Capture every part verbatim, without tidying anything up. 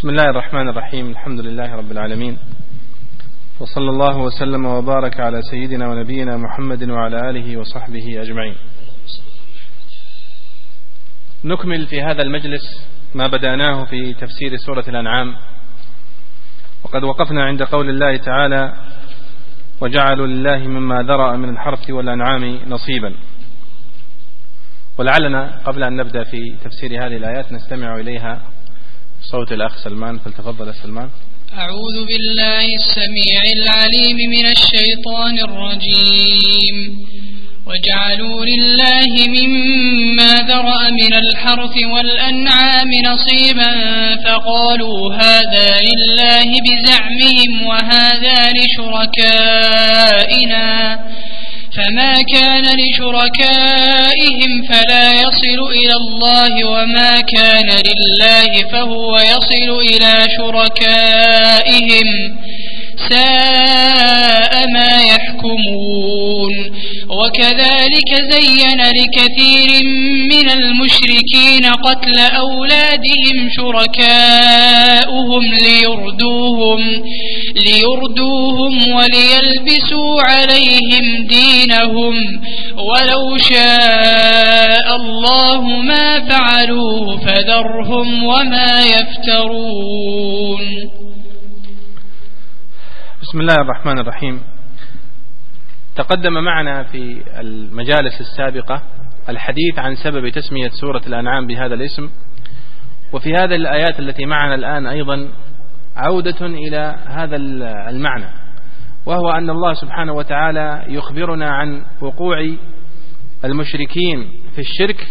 بسم الله الرحمن الرحيم. الحمد لله رب العالمين، وصلى الله وسلم وبارك على سيدنا ونبينا محمد وعلى آله وصحبه أجمعين. نكمل في هذا المجلس ما بدأناه في تفسير سورة الأنعام، وقد وقفنا عند قول الله تعالى: وجعلوا لله مما ذرأ من الحرث والأنعام نصيبا. ولعلنا قبل أن نبدأ في تفسير هذه الآيات نستمع إليها صوت الأخ سلمان، فلتفضل سلمان. أعوذ بالله السميع العليم من الشيطان الرجيم. وجعلوا لله مما ذرأ من الحرث والأنعام نصيبا فقالوا هذا لله بزعمهم وهذا لشركائنا فما كان لشركائهم فلا يصل إلى الله وما كان لله فهو يصل إلى شركائهم ساء ما يحكمون. وكذلك زين لكثير من المشركين قتل أولادهم شركاؤهم ليردوهم, ليردوهم وليلبسوا عليهم دينهم ولو شاء الله ما فعلوه فذرهم وما يفترون. بسم الله الرحمن الرحيم. تقدم معنا في المجالس السابقة الحديث عن سبب تسمية سورة الأنعام بهذا الاسم، وفي هذه الآيات التي معنا الآن أيضا عودة إلى هذا المعنى، وهو أن الله سبحانه وتعالى يخبرنا عن وقوع المشركين في الشرك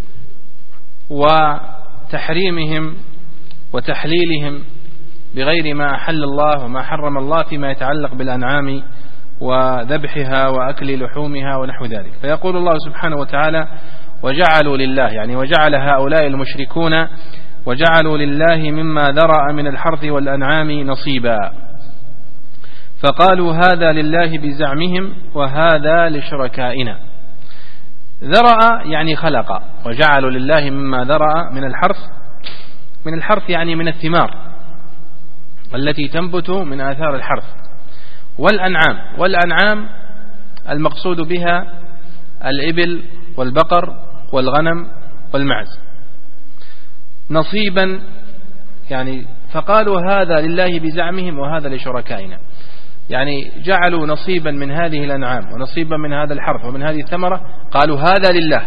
وتحريمهم وتحليلهم بغير ما أحل الله وما حرم الله فيما يتعلق بالأنعام وذبحها وأكل لحومها ونحو ذلك. فيقول الله سبحانه وتعالى: وجعلوا لله، يعني وجعل هؤلاء المشركون وجعلوا لله مما ذرأ من الحرث والأنعام نصيبا فقالوا هذا لله بزعمهم وهذا لشركائنا. ذرأ يعني خلق، وجعلوا لله مما ذرأ من الحرث، من الحرث يعني من الثمار التي تنبت من آثار الحرث، والأنعام، والأنعام المقصود بها الإبل والبقر والغنم والمعز نصيبا، يعني فقالوا هذا لله بزعمهم وهذا لشركائنا، يعني جعلوا نصيبا من هذه الأنعام ونصيبا من هذا الحرث ومن هذه الثمرة قالوا هذا لله،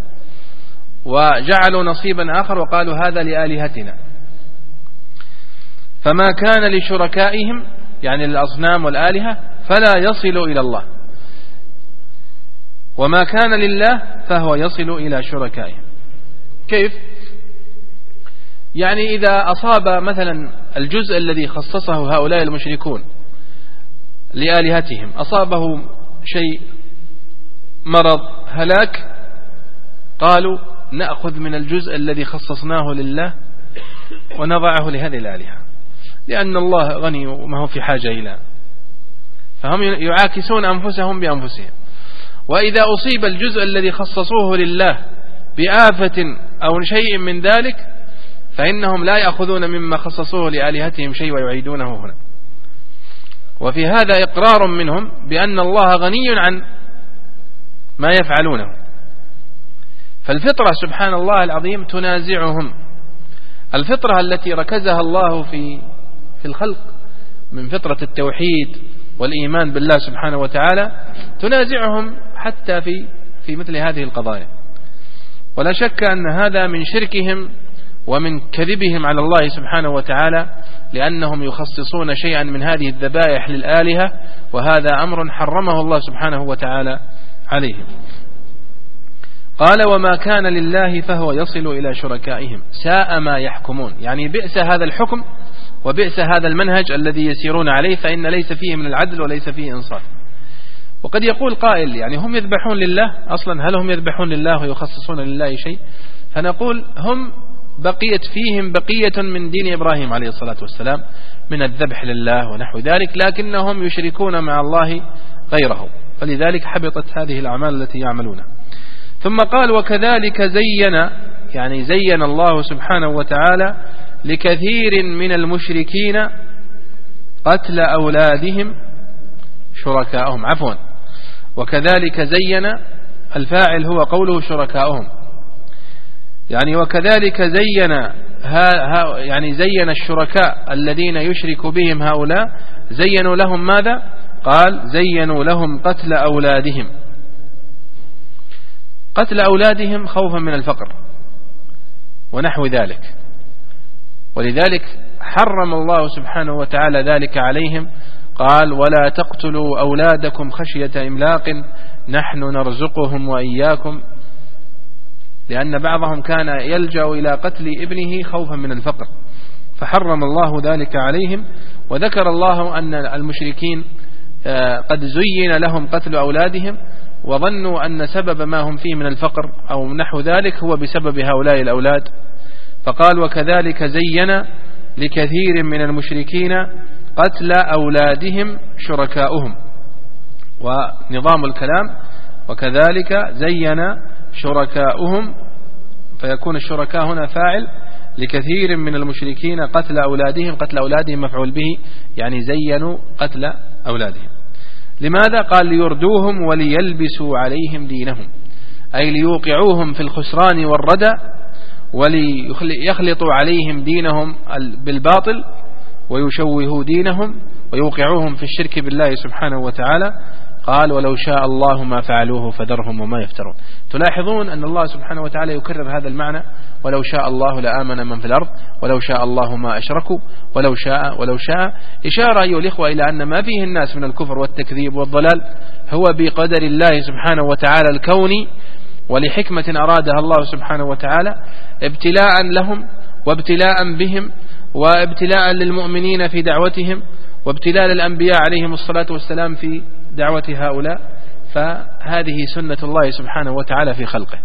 وجعلوا نصيبا آخر وقالوا هذا لآلهتنا. فما كان لشركائهم يعني الأصنام والآلهة فلا يصل إلى الله، وما كان لله فهو يصل إلى شركائهم. كيف؟ يعني إذا أصاب مثلا الجزء الذي خصصه هؤلاء المشركون لآلهتهم أصابه شيء مرض هلاك، قالوا نأخذ من الجزء الذي خصصناه لله ونضعه لهذه الآلهة، لأن الله غني وما هو في حاجة إلى، فهم يعاكسون أنفسهم بأنفسهم. وإذا أصيب الجزء الذي خصصوه لله بآفة أو شيء من ذلك فإنهم لا يأخذون مما خصصوه لآلهتهم شيء ويعيدونه هنا. وفي هذا إقرار منهم بأن الله غني عن ما يفعلونه، فالفطرة سبحان الله العظيم تنازعهم، الفطرة التي ركزها الله في في الخلق من فطرة التوحيد والإيمان بالله سبحانه وتعالى تنازعهم حتى في في مثل هذه القضايا. ولا شك أن هذا من شركهم ومن كذبهم على الله سبحانه وتعالى، لأنهم يخصصون شيئا من هذه الذبائح للآلهة، وهذا أمر حرمه الله سبحانه وتعالى عليهم. قال وما كان لله فهو يصل إلى شركائهم ساء ما يحكمون، يعني بئس هذا الحكم وبئس هذا المنهج الذي يسيرون عليه، فإن ليس فيه من العدل وليس فيه إنصاف. وقد يقول قائل يعني هم يذبحون لله أصلا، هل هم يذبحون لله ويخصصون لله شيء؟ فنقول هم بقيت فيهم بقية من دين إبراهيم عليه الصلاة والسلام من الذبح لله ونحو ذلك، لكنهم يشركون مع الله غيره، فلذلك حبطت هذه الأعمال التي يعملونها. ثم قال وكذلك زين، يعني زين الله سبحانه وتعالى لكثير من المشركين قتل أولادهم شركاءهم. عفوا وكذلك زين، الفاعل هو قوله شركاءهم، يعني وكذلك زين ها ها يعني زين الشركاء الذين يشرك بهم هؤلاء، زينوا لهم ماذا؟ قال زينوا لهم قتل أولادهم، قتل أولادهم خوفا من الفقر ونحو ذلك، ولذلك حرم الله سبحانه وتعالى ذلك عليهم. قال ولا تقتلوا أولادكم خشية إملاق نحن نرزقهم وإياكم، لأن بعضهم كان يلجأ إلى قتل ابنه خوفا من الفقر، فحرم الله ذلك عليهم. وذكر الله أن المشركين قد زين لهم قتل أولادهم وظنوا أن سبب ما هم فيه من الفقر أو نحو ذلك هو بسبب هؤلاء الأولاد، فقال وكذلك زين لكثير من المشركين قتل أولادهم شركاؤهم. ونظام الكلام وكذلك زين شركاؤهم، فيكون الشركاء هنا فاعل، لكثير من المشركين قتل أولادهم، قتل أولادهم مفعول به، يعني زينوا قتل أولادهم. لماذا؟ قال ليردوهم وليلبسوا عليهم دينهم، أي ليوقعوهم في الخسران والردى وليخلطوا عليهم دينهم بالباطل ويشوهوا دينهم ويوقعوهم في الشرك بالله سبحانه وتعالى. قال ولو شاء الله ما فعلوه فذرهم وما يفترون. تلاحظون أن الله سبحانه وتعالى يكرر هذا المعنى، ولو شاء الله لآمن من في الأرض ولو شاء الله ما أشركوا ولو شاء ولو شاء، إشارة أيها الإخوة إلى أن ما فيه الناس من الكفر والتكذيب والضلال هو بقدر الله سبحانه وتعالى الكوني، ولحكمة أرادها الله سبحانه وتعالى، ابتلاء لهم وابتلاء بهم وابتلاء للمؤمنين في دعوتهم وابتلاء للأنبياء عليهم الصلاة والسلام في دعوة هؤلاء. فهذه سنة الله سبحانه وتعالى في خلقه،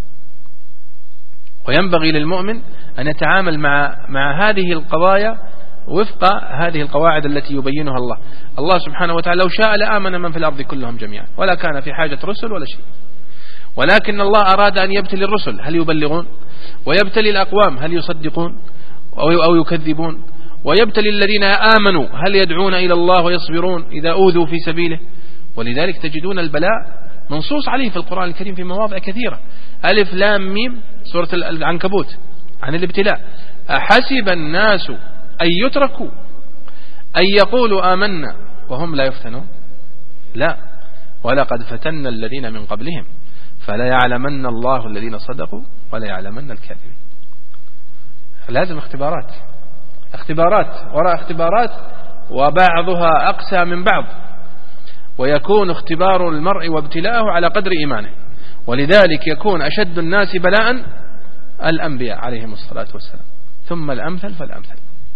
وينبغي للمؤمن أن يتعامل مع مع هذه القضايا وفق هذه القواعد التي يبينها الله. الله سبحانه وتعالى لو شاء لآمن من في الأرض كلهم جميعا ولا كان في حاجة رسل ولا شيء، ولكن الله أراد أن يبتلي الرسل هل يبلغون، ويبتلي الأقوام هل يصدقون أو يكذبون، ويبتلي الذين آمنوا هل يدعون إلى الله ويصبرون إذا أوذوا في سبيله. ولذلك تجدون البلاء منصوص عليه في القرآن الكريم في مواضع كثيرة. ألف لام ميم سورة العنكبوت عن الابتلاء. أحسب الناس أن يتركوا أن يقولوا آمنا وهم لا يفتنون، لا ولقد فتنا الذين من قبلهم فلا يعلمن الله الذين صدقوا ولا يعلمن الكاذبين. لازم اختبارات اختبارات وراء اختبارات، وبعضها أقسى من بعض، ويكون اختبار المرء وابتلاءه على قدر إيمانه. ولذلك يكون أشد الناس بلاء الأنبياء عليهم الصلاة والسلام، ثم الأمثل فالأمثل.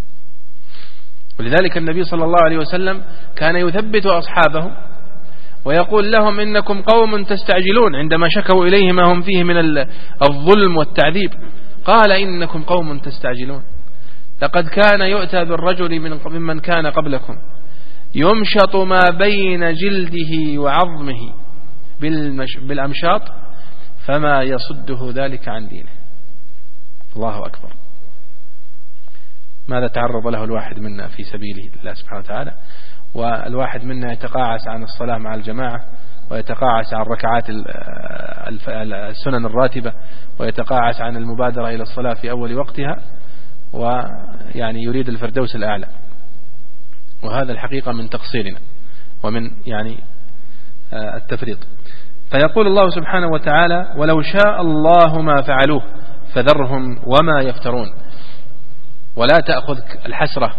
ولذلك النبي صلى الله عليه وسلم كان يثبت أصحابه ويقول لهم إنكم قوم تستعجلون عندما شكوا إليه ما هم فيه من الظلم والتعذيب. قال إنكم قوم تستعجلون، لقد كان يؤتى بالرجل من ممن كان قبلكم يمشط ما بين جلده وعظمه بالأمشاط فما يصده ذلك عن دينه. الله أكبر. ماذا تعرض له الواحد منا في سبيل الله سبحانه وتعالى، والواحد منا يتقاعس عن الصلاة مع الجماعة، ويتقاعس عن ركعات السنن الراتبة، ويتقاعس عن المبادرة إلى الصلاة في أول وقتها، ويعني يريد الفردوس الأعلى. وهذا الحقيقة من تقصيرنا ومن يعني التفريط. فيقول الله سبحانه وتعالى ولو شاء الله ما فعلوه فذرهم وما يفترون. ولا تأخذك الحسرة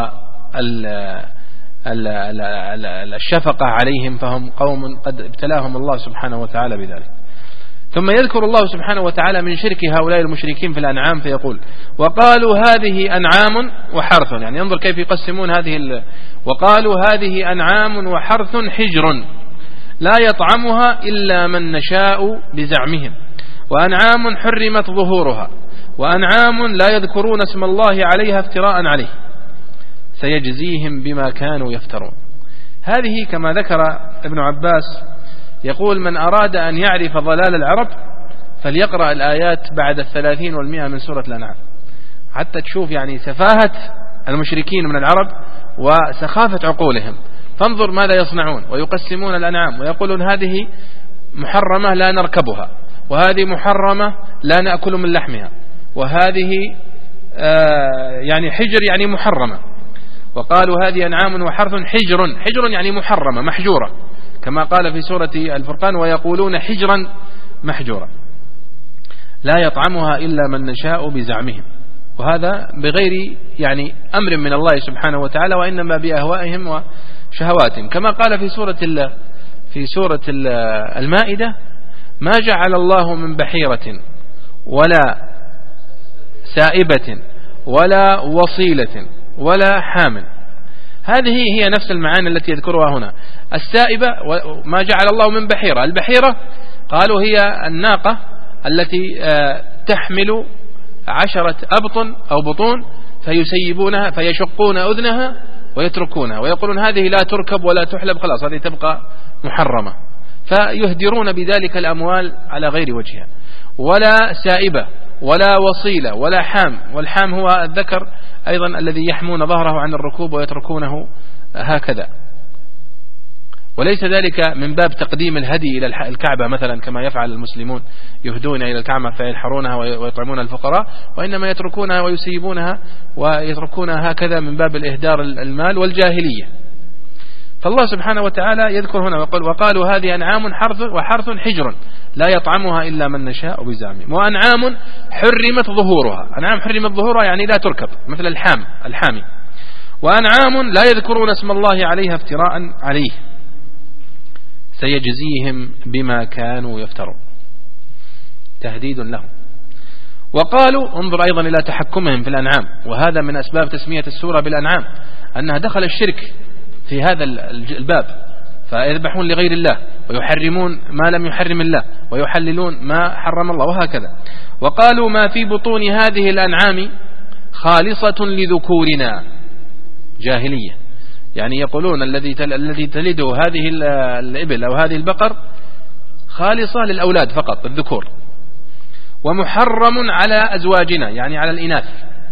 والشفقة عليهم، فهم قوم قد ابتلاهم الله سبحانه وتعالى بذلك. ثم يذكر الله سبحانه وتعالى من شرك هؤلاء المشركين في الأنعام فيقول وقالوا هذه أنعام وحرث، يعني ينظر كيف يقسمون هذه ال... وقالوا هذه أنعام وحرث حجر لا يطعمها إلا من نشاء بزعمهم، وأنعام حرمت ظهورها، وأنعام لا يذكرون اسم الله عليها افتراء عليه سيجزيهم بما كانوا يفترون. هذه كما ذكر ابن عباس يقول من أراد أن يعرف ضلال العرب فليقرأ الآيات بعد الثلاثين والمئة من سورة الأنعام. حتى تشوف يعني سفاهة المشركين من العرب وسخافة عقولهم. فانظر ماذا يصنعون، ويقسمون الأنعام ويقولون هذه محرمة لا نركبها، وهذه محرمة لا نأكل من لحمها، وهذه آه يعني حجر يعني محرمة. وقالوا هذه أنعام وحرث حجر، حجر يعني محرمة محجورة، كما قال في سورة الفرقان ويقولون حجرا محجورا لا يطعمها إلا من نشاء بزعمهم، وهذا بغير يعني أمر من الله سبحانه وتعالى، وإنما بأهوائهم وشهواتهم. كما قال في سورة في سورة المائدة ما جعل الله من بحيرة ولا سائبة ولا وصيلة ولا حامل. هذه هي نفس المعاني التي يذكرها هنا. السائبة ما جعل الله من بحيرة، البحيرة قالوا هي الناقة التي تحمل عشرة أبطن أو بطون فيسيبونها فيشقون أذنها ويتركونها، ويقولون هذه لا تركب ولا تحلب، خلاص هذه تبقى محرمة، فيهدرون بذلك الأموال على غير وجهها. ولا سائبة ولا وصيلة ولا حام، والحام هو الذكر أيضا الذي يحمون ظهره عن الركوب ويتركونه هكذا. وليس ذلك من باب تقديم الهدي إلى الكعبة مثلا كما يفعل المسلمون، يهدون إلى الكعبة فينحرونها ويطعمون الفقراء، وإنما يتركونها ويسيبونها ويتركونها هكذا من باب الإهدار المال والجاهلية. فالله سبحانه وتعالى يذكر هنا وقال وقالوا هذه أنعام حرث وحرث حجر لا يطعمها إلا من نشاء بزعمهم، وأنعام حرمت ظهورها، أنعام حرمت ظهورها يعني لا تركب مثل الحام الحامي، وأنعام لا يذكرون اسم الله عليها افتراء عليه سيجزيهم بما كانوا يفترون، تهديد لهم. وقالوا انظر أيضا إلى تحكمهم في الأنعام، وهذا من أسباب تسمية السورة بالأنعام أنها دخل الشرك في هذا الباب، فيذبحون لغير الله ويحرمون ما لم يحرم الله ويحللون ما حرم الله وهكذا. وقالوا ما في بطون هذه الأنعام خالصة لذكورنا، جاهلية، يعني يقولون الذي الذي تلده هذه الإبل أو هذه البقر خالصة للأولاد فقط الذكور، ومحرم على أزواجنا يعني على الإناث.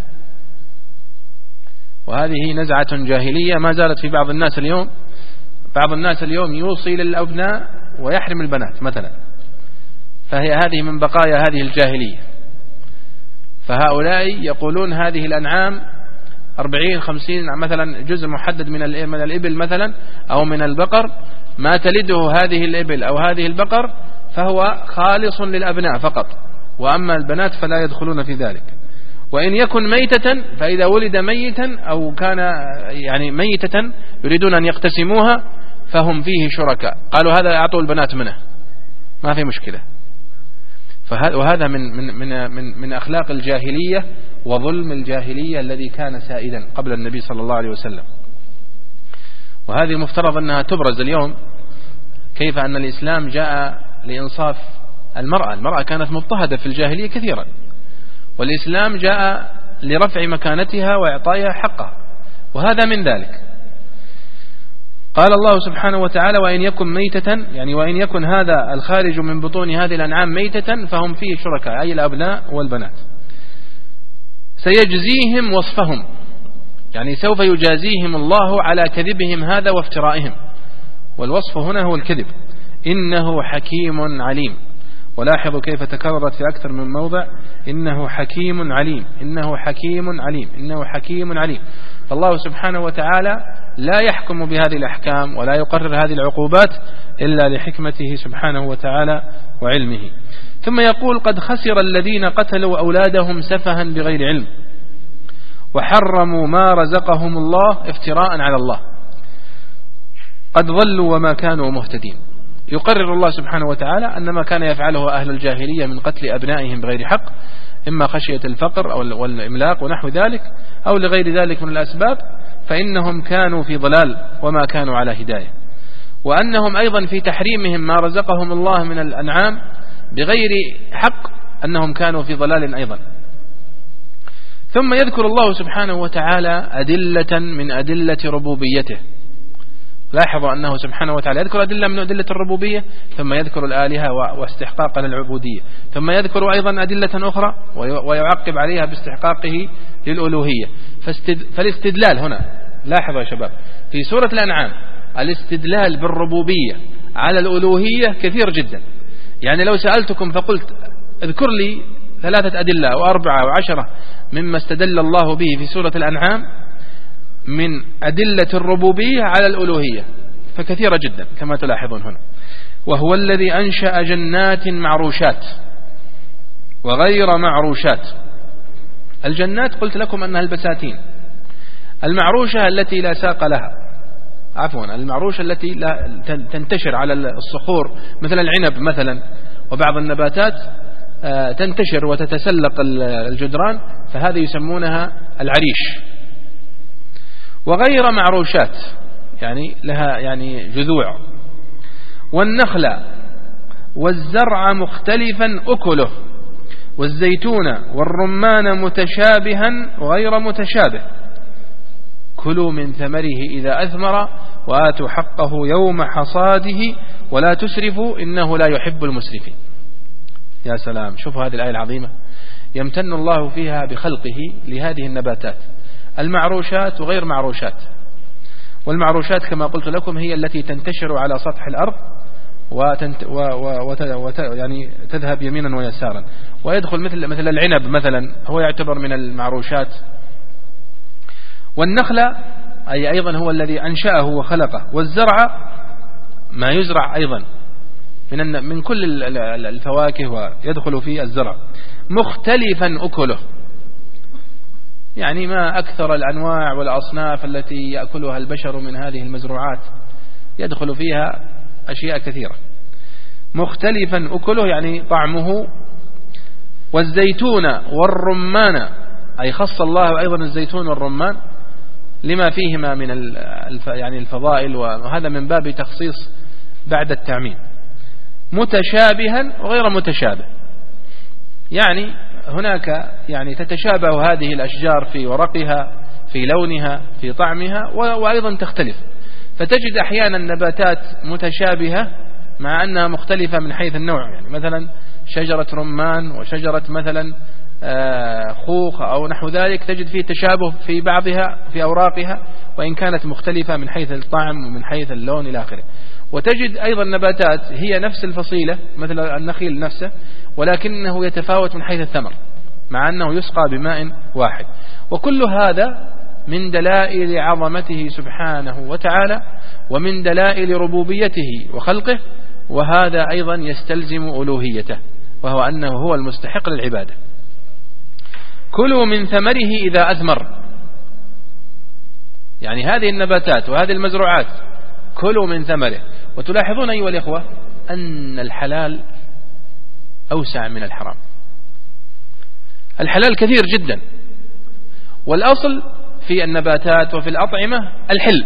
وهذه نزعة جاهلية ما زالت في بعض الناس اليوم. بعض الناس اليوم يوصي للأبناء ويحرم البنات مثلا، فهي هذه من بقايا هذه الجاهلية. فهؤلاء يقولون هذه الأنعام أربعين خمسين مثلا جزء محدد من من الإبل مثلا أو من البقر، ما تلده هذه الإبل أو هذه البقر فهو خالص للأبناء فقط، وأما البنات فلا يدخلون في ذلك. وإن يكن ميتة فإذا ولد ميتا أو كان يعني ميتة يريدون أن يقتسموها فهم فيه شركاء، قالوا هذا أعطوا البنات منه ما في مشكلة. وهذا من من من من, من أخلاق الجاهلية وظلم الجاهلية الذي كان سائدا قبل النبي صلى الله عليه وسلم. وهذه المفترض أنها تبرز اليوم، كيف أن الإسلام جاء لإنصاف المرأة. المرأة كانت مضطهدة في الجاهلية كثيرا، والإسلام جاء لرفع مكانتها وإعطائها حقها، وهذا من ذلك. قال الله سبحانه وتعالى وإن يكن ميتة، يعني وإن يكن هذا الخارج من بطون هذه الأنعام ميتة فهم فيه شركاء، أي الأبناء والبنات. سيجزيهم وصفهم، يعني سوف يجازيهم الله على كذبهم هذا وافترائهم، والوصف هنا هو الكذب. إنه حكيم عليم، ولاحظوا كيف تكررت في أكثر من موضع إنه حكيم عليم، إنه حكيم عليم، إنه حكيم عليم. فالله سبحانه وتعالى لا يحكم بهذه الأحكام ولا يقرر هذه العقوبات إلا لحكمته سبحانه وتعالى وعلمه. ثم يقول قد خسر الذين قتلوا أولادهم سفها بغير علم وحرموا ما رزقهم الله افتراء على الله قد ضلوا وما كانوا مهتدين. يقرر الله سبحانه وتعالى أن ما كان يفعله أهل الجاهلية من قتل أبنائهم بغير حق، إما خشية الفقر أو والإملاق ونحو ذلك أو لغير ذلك من الأسباب، فإنهم كانوا في ضلال وما كانوا على هداية. وأنهم أيضا في تحريمهم ما رزقهم الله من الأنعام بغير حق أنهم كانوا في ضلال أيضا. ثم يذكر الله سبحانه وتعالى أدلة من أدلة ربوبيته لاحظوا أنه سبحانه وتعالى يذكر أدلة من أدلة الربوبية ثم يذكر الآلهة واستحقاق للعبودية، ثم يذكر أيضا أدلة أخرى ويعقب عليها باستحقاقه للألوهية. فالاستدلال هنا، لاحظوا يا شباب، في سورة الأنعام الاستدلال بالربوبية على الألوهية كثير جدا. يعني لو سألتكم فقلت اذكر لي ثلاثة أدلة أو أربعة أو عشرة مما استدل الله به في سورة الأنعام من أدلة الربوبية على الألوهية، فكثيرة جدا كما تلاحظون هنا. وهو الذي أنشأ جنات معروشات وغير معروشات. الجنات قلت لكم أنها البساتين، المعروشة التي لا ساق لها، عفوا المعروشة التي لا تنتشر على الصخور مثل العنب مثلا وبعض النباتات تنتشر وتتسلق الجدران، فهذه يسمونها العريش. وغير معروشات يعني لها يعني جذوع. والنخل والزرع مختلفا أكله والزيتون والرمان متشابها وغير متشابه كلوا من ثمره إذا أثمر وآتوا حقه يوم حصاده ولا تسرفوا إنه لا يحب المسرفين. يا سلام، شوفوا هذه الآية العظيمة يمتن الله فيها بخلقه لهذه النباتات المعروشات وغير معروشات. والمعروشات كما قلت لكم هي التي تنتشر على سطح الأرض وتنت و و وت وت يعني تذهب يمينا ويسارا، ويدخل مثل مثل العنب مثلا هو يعتبر من المعروشات. والنخل أي أيضا هو الذي أنشأه وخلقه. والزرع ما يزرع أيضا من من كل الفواكه ويدخل فيه الزرع. مختلفا أكله يعني ما أكثر الأنواع والأصناف التي يأكلها البشر من هذه المزروعات، يدخل فيها أشياء كثيرة. مختلفا أكله يعني طعمه. والزيتون والرمان أي خص الله أيضا الزيتون والرمان لما فيهما من يعني الفضائل، وهذا من باب تخصيص بعد التعميم. متشابها وغير متشابه يعني هناك يعني تتشابه هذه الأشجار في ورقها في لونها في طعمها وأيضا تختلف، فتجد أحيانا نباتات متشابهة مع أنها مختلفة من حيث النوع. يعني مثلا شجرة رمان وشجرة مثلا خوخ أو نحو ذلك تجد فيه تشابه في بعضها في أوراقها وإن كانت مختلفة من حيث الطعم ومن حيث اللون إلى آخره. وتجد أيضا نباتات هي نفس الفصيلة مثل النخيل نفسه ولكنه يتفاوت من حيث الثمر مع أنه يسقى بماء واحد. وكل هذا من دلائل عظمته سبحانه وتعالى ومن دلائل ربوبيته وخلقه، وهذا أيضا يستلزم ألوهيته وهو أنه هو المستحق للعبادة. كلوا من ثمره إذا أثمر يعني هذه النباتات وهذه المزروعات كلوا من ثمره. وتلاحظون أيها الإخوة أن الحلال أوسع من الحرام. الحلال كثير جدا، والأصل في النباتات وفي الأطعمة الحل،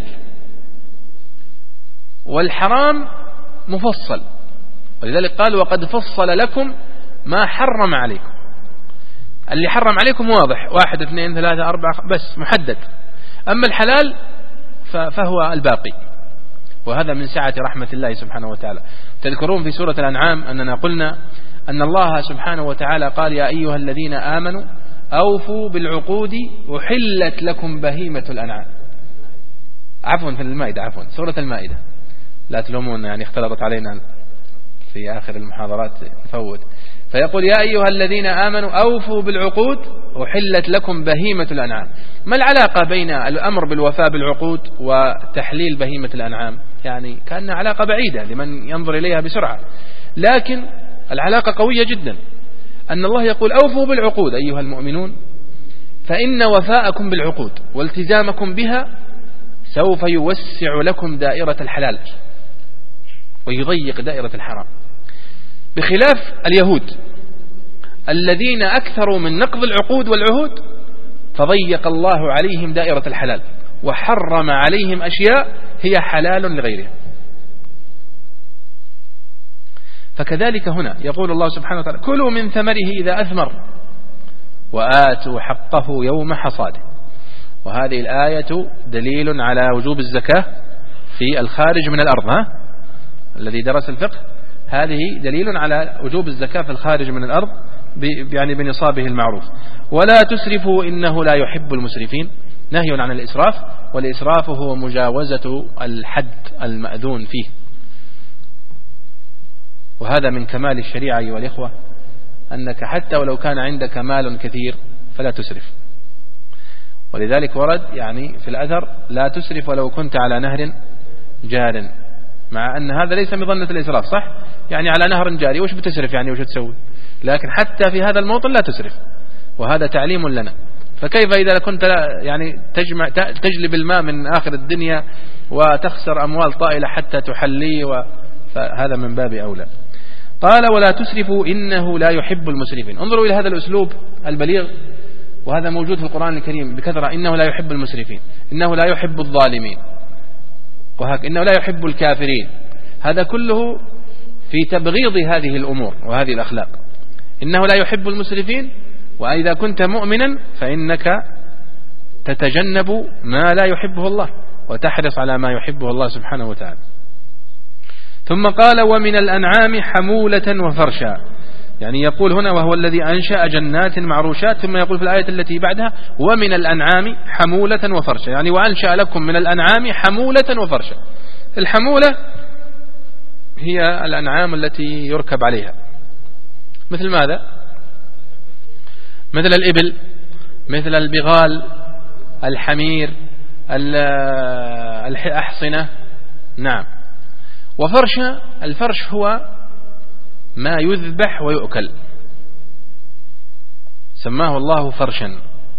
والحرام مفصل، ولذلك قال وقد فصل لكم ما حرم عليكم. اللي حرم عليكم واضح، واحد اثنين ثلاثة أربعة بس محدد، أما الحلال فهو الباقي، وهذا من سعة رحمة الله سبحانه وتعالى. تذكرون في سورة الأنعام أننا قلنا أن الله سبحانه وتعالى قال يا أيها الذين آمنوا أوفوا بالعقود أحلت لكم بهيمة الأنعام. عفوا في المائدة، عفوا سورة المائدة، لا تلومون يعني اختلطت علينا في آخر المحاضرات نفوت. فيقول يا أيها الذين آمنوا أوفوا بالعقود أحلت لكم بهيمة الأنعام. ما العلاقة بين الأمر بالوفاء بالعقود وتحليل بهيمة الأنعام؟ يعني كأنها علاقة بعيدة لمن ينظر إليها بسرعة، لكن العلاقة قوية جدا. أن الله يقول أوفوا بالعقود أيها المؤمنون، فإن وفاءكم بالعقود والتزامكم بها سوف يوسع لكم دائرة الحلال ويضيق دائرة الحرام، بخلاف اليهود الذين أكثروا من نقض العقود والعهود فضيق الله عليهم دائرة الحلال وحرم عليهم أشياء هي حلال لغيرها. فكذلك هنا يقول الله سبحانه وتعالى كلوا من ثمره إذا أثمر وآتوا حقه يوم حصاده. وهذه الآية دليل على وجوب الزكاة في الخارج من الأرض. ها؟ الذي درس الفقه هذه دليل على وجوب الزكاة في الخارج من الأرض يعني بنصابه المعروف. ولا تسرفوا إنه لا يحب المسرفين، نهي عن الإسراف، والإسراف هو مجاوزة الحد المأذون فيه، وهذا من كمال الشريعة أيها الإخوة، أنك حتى ولو كان عندك مال كثير فلا تسرف. ولذلك ورد يعني في الأثر لا تسرف ولو كنت على نهر جار، مع أن هذا ليس مظنة الإسراف، صح؟ يعني على نهر جاري وش بتسرف يعني وش تسوي؟ لكن حتى في هذا الموطن لا تسرف، وهذا تعليم لنا. فكيف إذا كنت يعني تجمع تجلب الماء من آخر الدنيا وتخسر أموال طائلة حتى تحلي، فهذا من باب أولى. قال ولا تسرفوا إنه لا يحب المسرفين. انظروا إلى هذا الأسلوب البليغ، وهذا موجود في القرآن الكريم بكثرة. إنه لا يحب المسرفين، إنه لا يحب الظالمين، وهك إنه لا يحب الكافرين. هذا كله في تبغيض هذه الأمور وهذه الأخلاق. إنه لا يحب المسرفين، وإذا كنت مؤمنا فإنك تتجنب ما لا يحبه الله وتحرص على ما يحبه الله سبحانه وتعالى. ثم قال ومن الأنعام حمولة وفرشا، يعني يقول هنا وهو الذي أنشأ جنات معروشات، ثم يقول في الآية التي بعدها ومن الأنعام حمولة وفرشا، يعني وأنشأ لكم من الأنعام حمولة وفرشا. الحمولة هي الأنعام التي يركب عليها، مثل ماذا؟ مثل الإبل، مثل البغال، الحمير، الأحصنة. نعم. وفرش، الفرش هو ما يذبح ويؤكل، سماه الله فرشا.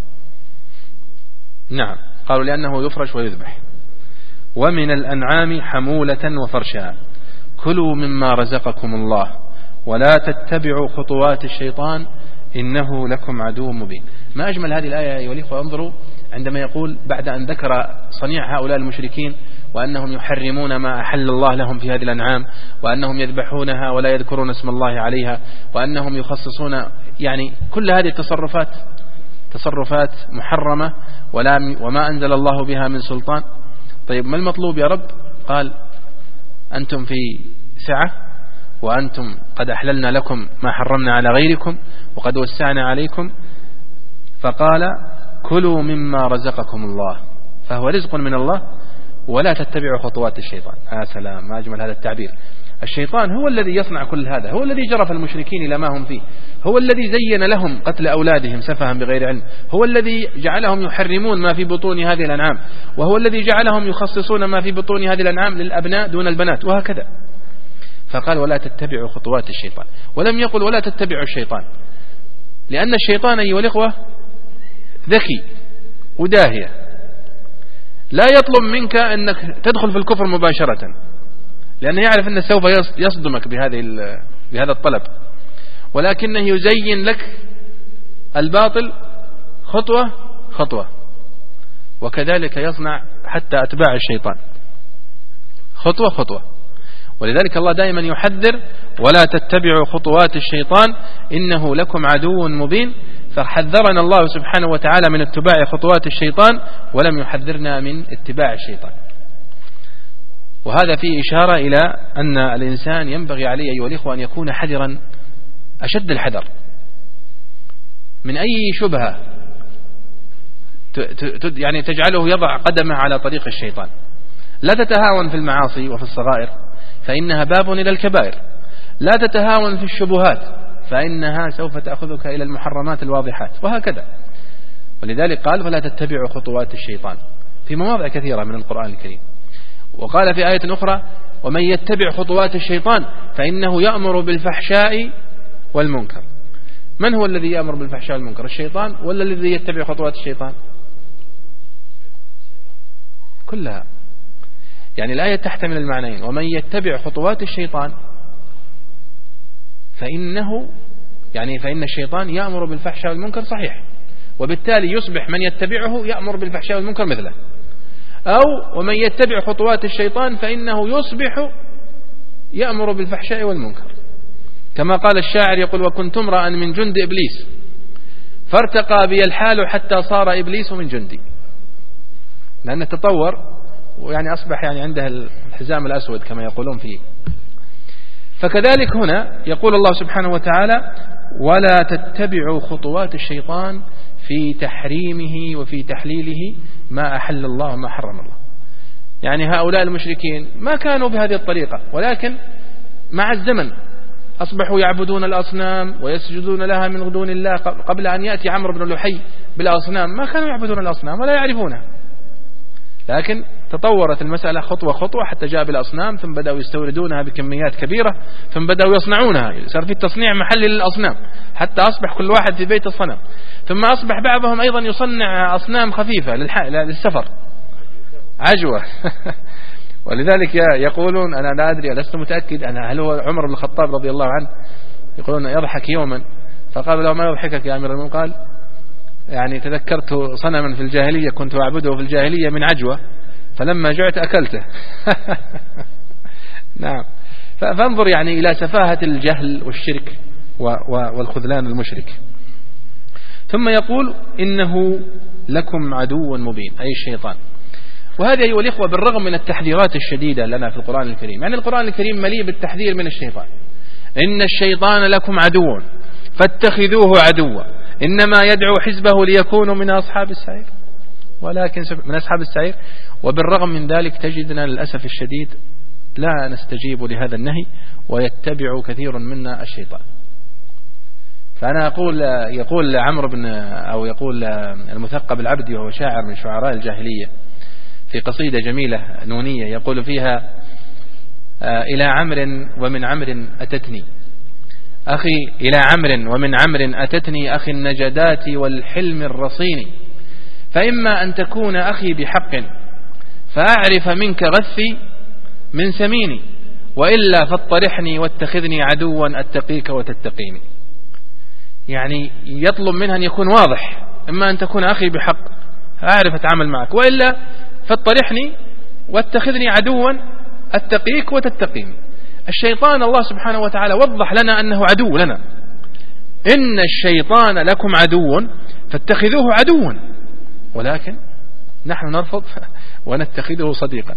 نعم، قالوا لأنه يفرش ويذبح. ومن الأنعام حمولة وفرشا كلوا مما رزقكم الله ولا تتبعوا خطوات الشيطان إنه لكم عدو مبين. ما أجمل هذه الآية أيها الأخوة. انظروا عندما يقول بعد أن ذكر صنيع هؤلاء المشركين وأنهم يحرمون ما أحل الله لهم في هذه الأنعام، وأنهم يذبحونها ولا يذكرون اسم الله عليها، وأنهم يخصصون، يعني كل هذه التصرفات تصرفات محرمة ولا وما أنزل الله بها من سلطان. طيب ما المطلوب يا رب؟ قال أنتم في سعة، وأنتم قد أحللنا لكم ما حرمنا على غيركم وقد وسعنا عليكم، فقال كلوا مما رزقكم الله، فهو رزق من الله، ولا تتبعوا خطوات الشيطان. آه سلام، ما أجمل هذا التعبير. الشيطان هو الذي يصنع كل هذا، هو الذي جرف المشركين إلى ما هم فيه، هو الذي زين لهم قتل أولادهم سفها بغير علم، هو الذي جعلهم يحرمون ما في بطون هذه الأنعام، وهو الذي جعلهم يخصصون ما في بطون هذه الأنعام للأبناء دون البنات، وهكذا. فقال ولا تتبعوا خطوات الشيطان، ولم يقل ولا تتبعوا الشيطان، لأن الشيطان أيها الإخوة ذكي وداهية، لا يطلب منك أنك تدخل في الكفر مباشرة، لأنه يعرف أنه سوف يصدمك بهذه بهذا الطلب، ولكنه يزين لك الباطل خطوة خطوة. وكذلك يصنع حتى أتباع الشيطان خطوة خطوة. ولذلك الله دائما يحذر ولا تتبعوا خطوات الشيطان إنه لكم عدو مبين. فحذرنا الله سبحانه وتعالى من اتباع خطوات الشيطان، ولم يحذرنا من اتباع الشيطان. وهذا فيه إشارة إلى أن الإنسان ينبغي عليه أيها الإخوة أن يكون حذرا أشد الحذر من أي شبهة يعني تجعله يضع قدمه على طريق الشيطان. لا تتهاون في المعاصي وفي الصغائر فإنها باب إلى الكبائر، لا تتهاون في الشبهات فإنها سوف تأخذك إلى المحرمات الواضحات، وهكذا. ولذلك قال فلا تتبعوا خطوات الشيطان في مواضع كثيرة من القرآن الكريم. وقال في آية أخرى ومن يتبع خطوات الشيطان فإنه يأمر بالفحشاء والمنكر. من هو الذي يأمر بالفحشاء والمنكر؟ الشيطان ولا الذي يتبع خطوات الشيطان؟ كلها. يعني الآية تحتمل المعنيين. ومن يتبع خطوات الشيطان فإنه يعني فإن الشيطان يأمر بالفحشاء والمنكر، صحيح، وبالتالي يصبح من يتبعه يأمر بالفحشاء والمنكر مثله. أو ومن يتبع خطوات الشيطان فإنه يصبح يأمر بالفحشاء والمنكر، كما قال الشاعر يقول وكنت امرأ من جند إبليس فارتقى بي الحال حتى صار إبليس من جندي. لأنه تطور ويعني أصبح يعني عنده الحزام الأسود كما يقولون فيه. فكذلك هنا يقول الله سبحانه وتعالى ولا تتبعوا خطوات الشيطان في تحريمه وفي تحليله ما أحل الله وما حرم الله. يعني هؤلاء المشركين ما كانوا بهذه الطريقة، ولكن مع الزمن أصبحوا يعبدون الأصنام ويسجدون لها من دون الله. قبل أن يأتي عمرو بن لحي بالأصنام ما كانوا يعبدون الأصنام ولا يعرفونها، لكن تطورت المسألة خطوة خطوة حتى جاء بالأصنام، ثم بدأوا يستوردونها بكميات كبيرة، ثم بدأوا يصنعونها، صار في التصنيع محلي للأصنام حتى أصبح كل واحد في بيت الصنم. ثم أصبح بعضهم أيضا يصنع أصنام خفيفة للسفر، عجوة. ولذلك يقولون أنا لا أدري، لست متأكد أنا هل هو عمر بن الخطاب رضي الله عنه، يقولون يضحك يوما فقال له ما يضحكك يا أمير المؤمنين؟ قال يعني تذكرت صنما في الجاهلية كنت أعبده في الجاهلية من عجوة فلما جعت أكلته. نعم. فانظر يعني إلى سفاهة الجهل والشرك والخذلان المشرك. ثم يقول إنه لكم عدو مبين، أي الشيطان. وهذه أيها الإخوة بالرغم من التحذيرات الشديدة لنا في القرآن الكريم، يعني القرآن الكريم مليء بالتحذير من الشيطان. إن الشيطان لكم عدو فاتخذوه عدوا إنما يدعو حزبه ليكونوا من أصحاب السعير، ولكن من أصحاب السعير. وبالرغم من ذلك تجدنا للأسف الشديد لا نستجيب لهذا النهي ويتبع كثير منا الشيطان. فأنا أقول يقول عمرو بن أو يقول المثقب العبدي وهو شاعر من شعراء الجاهلية في قصيدة جميلة نونية يقول فيها إلى عمرو ومن عمرو أتتني أخي، إلى عمرو ومن عمرو أتتني أخي النجدات والحلم الرصين، فإما أن تكون أخي بحق فأعرف منك غثي من سميني، وإلا فاطرحني واتخذني عدوا أتقيك وتتقيني. يعني يطلب منها أن يكون واضح، إما أن تكون أخي بحق أعرف أتعامل معك، وإلا فاطرحني واتخذني عدوا أتقيك وتتقيني. الشيطان الله سبحانه وتعالى وضح لنا أنه عدو لنا، إن الشيطان لكم عدو فاتخذوه عدوا، ولكن نحن نرفض ونتخذه صديقا.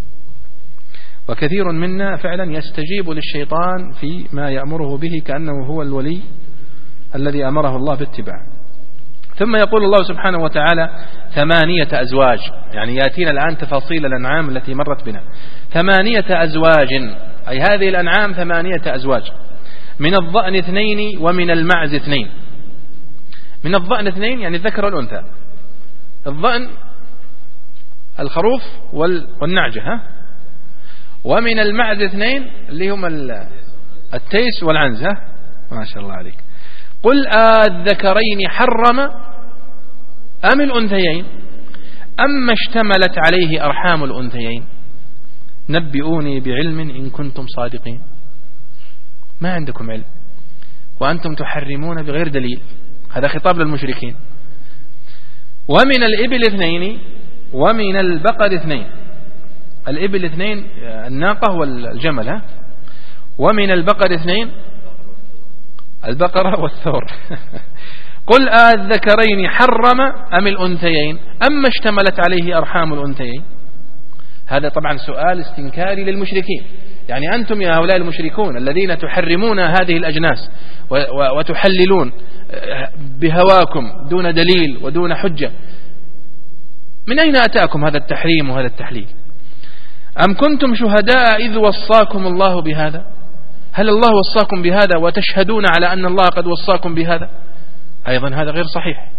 وكثير منا فعلا يستجيب للشيطان في ما يأمره به كأنه هو الولي الذي أمره الله باتباعه. ثم يقول الله سبحانه وتعالى ثمانية أزواج، يعني يأتينا الآن تفاصيل الأنعام التي مرت بنا. ثمانية أزواج، أي هذه الأنعام ثمانية أزواج، من الضأن اثنين ومن المعز اثنين. من الضأن اثنين يعني الذكر والأنثى، الضأن الخروف والنعجة، ها؟ ومن المعز اثنين اللي هم التيس والعنز، ها؟ ما شاء الله عليك. قل الذكرين حرم أم الأنثيين أما اشتملت عليه أرحام الأنثيين نبئوني بعلم إن كنتم صادقين. ما عندكم علم وأنتم تحرمون بغير دليل، هذا خطاب للمشركين. ومن الإبل اثنين ومن البقر اثنين، الإبل اثنين الناقة والجمل، ها؟ ومن البقر اثنين البقرة والثور. قل الذكرين حرم أم الأنثيين أما اشتملت عليه أرحام الأنثيين. هذا طبعا سؤال استنكاري للمشركين، يعني أنتم يا هؤلاء المشركون الذين تحرمون هذه الأجناس وتحللون بهواكم دون دليل ودون حجة، من أين أتاكم هذا التحريم وهذا التحليل؟ أم كنتم شهداء إذ وصاكم الله بهذا؟ هل الله وصاكم بهذا وتشهدون على أن الله قد وصاكم بهذا؟ أيضا هذا غير صحيح.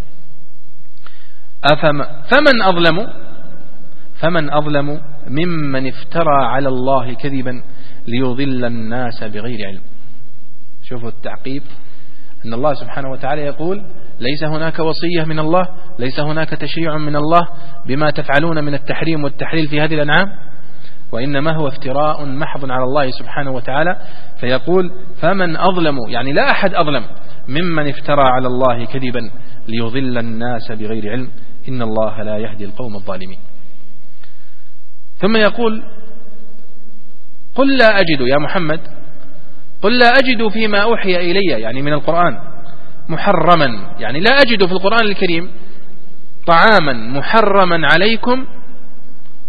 أفما فمن أظلم فمن أظلم ممن افترى على الله كذبا ليضل الناس بغير علم. شوفوا التعقيب، أن الله سبحانه وتعالى يقول ليس هناك وصية من الله، ليس هناك تشريع من الله بما تفعلون من التحريم والتحليل في هذه الأنعام، وإنما هو افتراء محض على الله سبحانه وتعالى. فيقول فمن أظلم، يعني لا أحد أظلم ممن افترى على الله كذبا ليضل الناس بغير علم إن الله لا يهدي القوم الظالمين. ثم يقول قل لا أجد يا محمد، قل لا أجد فيما أوحي إلي، يعني من القرآن، محرما، يعني لا أجد في القرآن الكريم طعاما محرما عليكم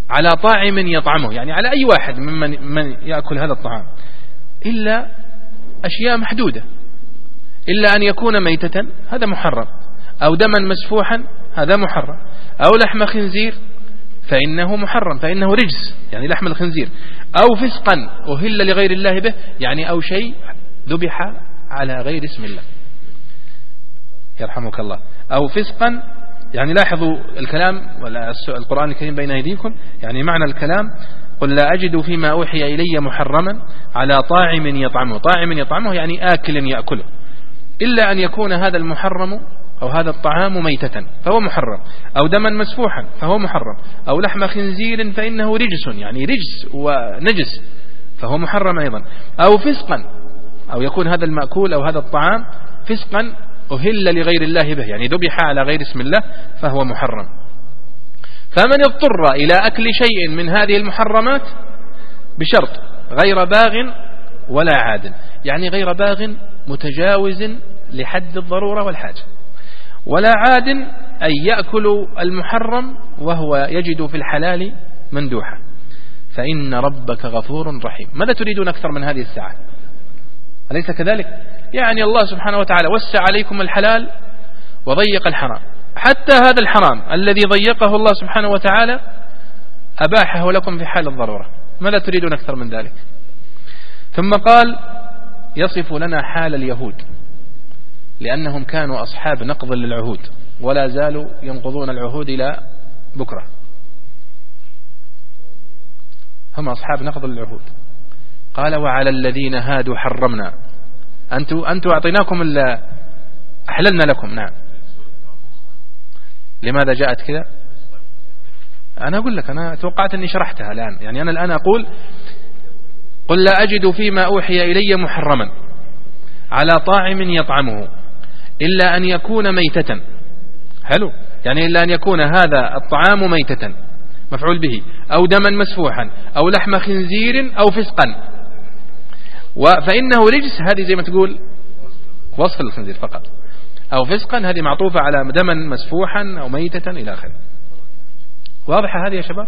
على طاعم يطعمه، يعني على أي واحد ممن من يأكل هذا الطعام، إلا أشياء محدودة، إلا أن يكون ميتة هذا محرم، أو دما مسفوحا هذا محرم، أو لحم خنزير فإنه محرم، فإنه رجس يعني لحم الخنزير، أو فسقا أهل لغير الله به، يعني أو شيء ذبح على غير اسم الله يرحمك الله، أو فسقا، يعني لاحظوا الكلام ولا القرآن الكريم بين أيديكم، يعني معنى الكلام قل لا أجد فيما أوحي إلي محرما على طاعم يطعمه، طاعم يطعمه يعني آكل يأكله، إلا أن يكون هذا المحرم أو هذا الطعام ميتة فهو محرم، أو دما مسفوحا فهو محرم، أو لحم خنزير فإنه رجس يعني رجس ونجس فهو محرم أيضا، أو فسقا، أو يكون هذا المأكول أو هذا الطعام فسقا أهل لغير الله به، يعني ذبح على غير اسم الله فهو محرم. فمن اضطر إلى أكل شيء من هذه المحرمات بشرط غير باغ ولا عاد، يعني غير باغ متجاوز لحد الضرورة والحاجة، ولا عاد أي يأكل المحرم وهو يجد في الحلال مندوحة، فإن ربك غفور رحيم. ماذا تريدون أكثر من هذه الساعة؟ أليس كذلك؟ يعني الله سبحانه وتعالى وسع عليكم الحلال وضيق الحرام، حتى هذا الحرام الذي ضيقه الله سبحانه وتعالى أباحه لكم في حال الضرورة، ماذا تريدون أكثر من ذلك؟ ثم قال يصف لنا حال اليهود، لأنهم كانوا أصحاب نقض للعهود ولا زالوا ينقضون العهود إلى بكرة، هم أصحاب نقض للعهود. قال وعلى الذين هادوا حرمنا، أنتوا أنتوا أعطيناكم إلا أحللنا لكم. نعم، لماذا جاءت كذا؟ أنا أقول لك، أنا توقعت أني شرحتها الآن، يعني أنا الآن أقول قل لا أجد فيما أوحي إلي محرما على طاعم يطعمه إلا أن يكون ميتة، حلو، يعني إلا أن يكون هذا الطعام ميتة مفعول به، أو دما مسفوحا، أو لحم خنزير، أو فسقا، فإنه رجس، هذه زي ما تقول وصف الخنزير فقط، أو فسقا هذه معطوفة على دما مسفوحا أو ميتة إلى آخره. واضحة هذه يا شباب؟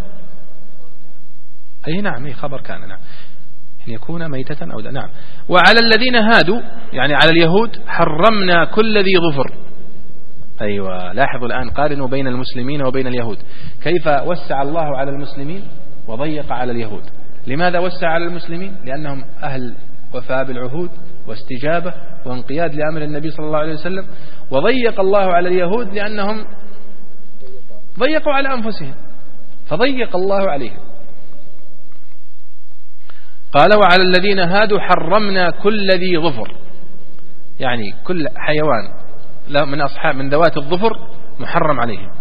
أي نعم، أي خبر كان، نعم، أن يكون ميتة أو دا. نعم. وعلى الذين هادوا يعني على اليهود حرمنا كل ذي ظفر. أيوة، لاحظوا الآن قارنوا بين المسلمين وبين اليهود، كيف وسع الله على المسلمين وضيق على اليهود. لماذا وسع على المسلمين؟ لأنهم أهل وفاء بالعهود واستجابة وانقياد لأمر النبي صلى الله عليه وسلم، وضيق الله على اليهود لأنهم ضيقوا على أنفسهم فضيق الله عليهم. قال وعلى الذين هادوا حرمنا كل ذي ظفر، يعني كل حيوان من أصحاب من ذوات الظفر محرم عليهم.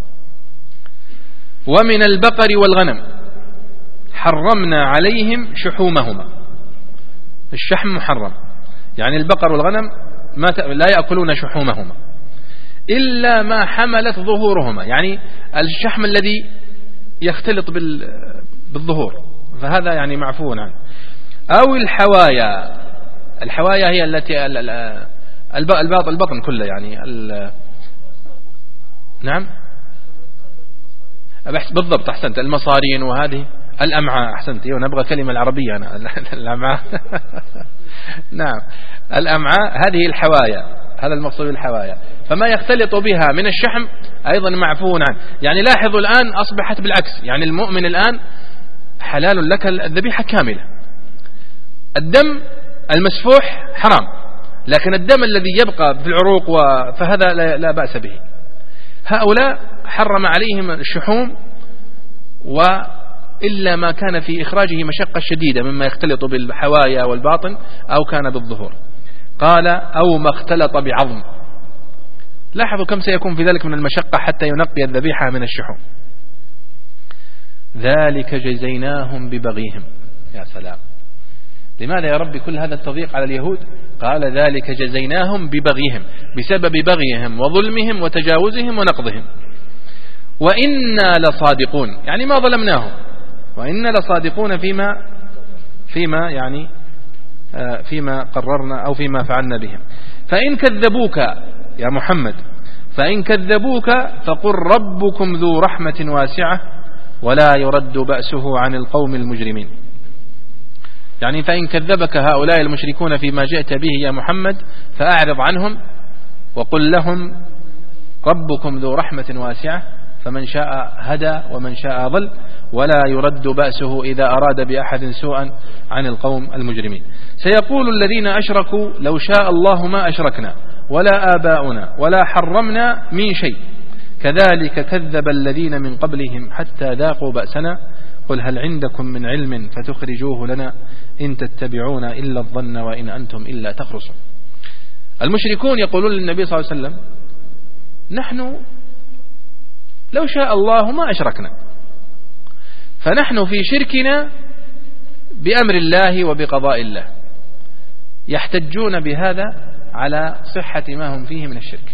ومن البقر والغنم حرمنا عليهم شحومهما، الشحم محرم، يعني البقر والغنم ما لا يأكلون شحومهما إلا ما حملت ظهورهما، يعني الشحم الذي يختلط بالظهور فهذا يعني معفو عنه. أو الحوايا، الحوايا هي التي البطن كله، يعني نعم بالضبط، أحسنت، المصارين وهذه الأمعاء، أحسنت، ونبغى كلمة العربية أنا الأمعاء نعم، الأمعاء هذه الحوايا، هذا المقصود بالحوايا، فما يختلط بها من الشحم أيضا معفو عنه. يعني لاحظوا الآن أصبحت بالعكس، يعني المؤمن الآن حلال لك الذبيحة كاملة، الدم المسفوح حرام، لكن الدم الذي يبقى في العروق فهذا لا بأس به. هؤلاء حرم عليهم الشحوم وإلا ما كان في إخراجه مشقة شديدة مما يختلط بالحوايا والباطن أو كان بالظهور. قال أو ما اختلط بعظم، لاحظوا كم سيكون في ذلك من المشقة حتى ينقي الذبيحة من الشحوم. ذلك جزيناهم ببغيهم. يا سلام، لماذا يا رب كل هذا التضييق على اليهود؟ قال ذلك جزيناهم ببغيهم، بسبب بغيهم وظلمهم وتجاوزهم ونقضهم. وإنا لصادقون، يعني ما ظلمناهم، وإنا لصادقون فيما فيما يعني فيما قررنا أو فيما فعلنا بهم. فإن كذبوك يا محمد، فإن كذبوك فقل ربكم ذو رحمة واسعة ولا يرد بأسه عن القوم المجرمين. يعني فإن كذبك هؤلاء المشركون فيما جئت به يا محمد فأعرض عنهم وقل لهم ربكم ذو رحمة واسعة فمن شاء هدى ومن شاء ضل ولا يرد بأسه إذا أراد بأحد سوءا عن القوم المجرمين. سيقول الذين أشركوا لو شاء الله ما أشركنا ولا آباؤنا ولا حرمنا من شيء كذلك كذب الذين من قبلهم حتى ذاقوا بأسنا قل هل عندكم من علم فتخرجوه لنا إن تتبعون إلا الظن وإن أنتم إلا تخرصون. المشركون يقولون للنبي صلى الله عليه وسلم نحن لو شاء الله ما أشركنا، فنحن في شركنا بأمر الله وبقضاء الله. يحتجون بهذا على صحة ما هم فيه من الشرك.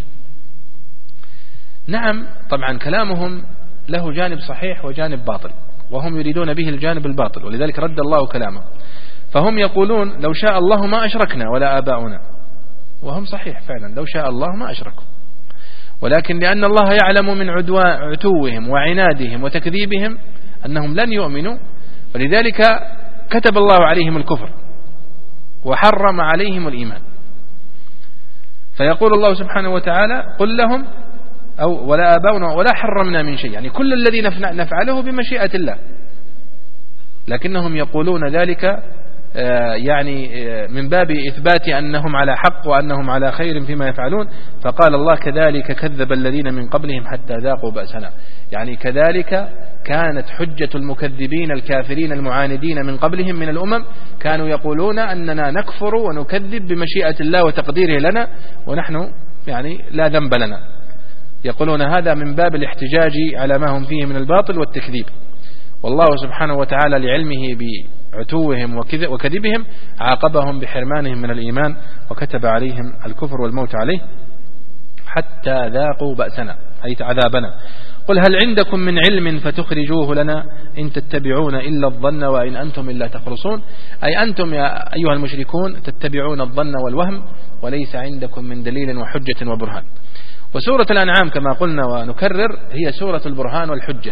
نعم طبعا كلامهم له جانب صحيح وجانب باطل، وهم يريدون به الجانب الباطل، ولذلك رد الله كلامه. فهم يقولون لو شاء الله ما أشركنا ولا آباؤنا، وهم صحيح فعلا لو شاء الله ما أشركوا، ولكن لأن الله يعلم من عتوهم وعنادهم وتكذيبهم أنهم لن يؤمنوا، ولذلك كتب الله عليهم الكفر وحرم عليهم الإيمان. فيقول الله سبحانه وتعالى قل لهم أو ولا آباؤنا ولا حرمنا من شيء، يعني كل الذي نفعله بمشيئة الله، لكنهم يقولون ذلك يعني من باب إثبات أنهم على حق وأنهم على خير فيما يفعلون. فقال الله كذلك كذب الذين من قبلهم حتى ذاقوا بأسنا، يعني كذلك كانت حجة المكذبين الكافرين المعاندين من قبلهم من الأمم، كانوا يقولون أننا نكفر ونكذب بمشيئة الله وتقديره لنا ونحن يعني لا ذنب لنا. يقولون هذا من باب الاحتجاج على ما هم فيه من الباطل والتكذيب. والله سبحانه وتعالى لعلمه بعتوهم وكذبهم عاقبهم بحرمانهم من الإيمان وكتب عليهم الكفر والموت عليه حتى ذاقوا بأسنا أي عذابنا. قل هل عندكم من علم فتخرجوه لنا إن تتبعون إلا الظن وإن أنتم إلا تخرصون، أي أنتم يا أيها المشركون تتبعون الظن والوهم وليس عندكم من دليل وحجة وبرهان. وسورة الأنعام كما قلنا ونكرر هي سورة البرهان والحجة،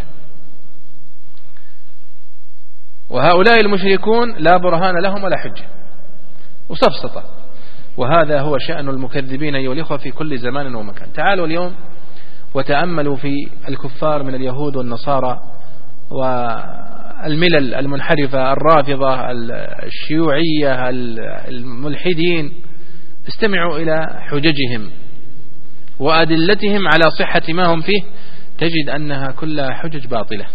وهؤلاء المشركون لا برهان لهم ولا حجة وسفسطة، وهذا هو شأن المكذبين أيها الإخوة في كل زمان ومكان. تعالوا اليوم وتأملوا في الكفار من اليهود والنصارى والملل المنحرفة الرافضة الشيوعية الملحدين، استمعوا إلى حججهم وأدلتهم على صحة ما هم فيه، تجد أنها كلها حجج باطلة.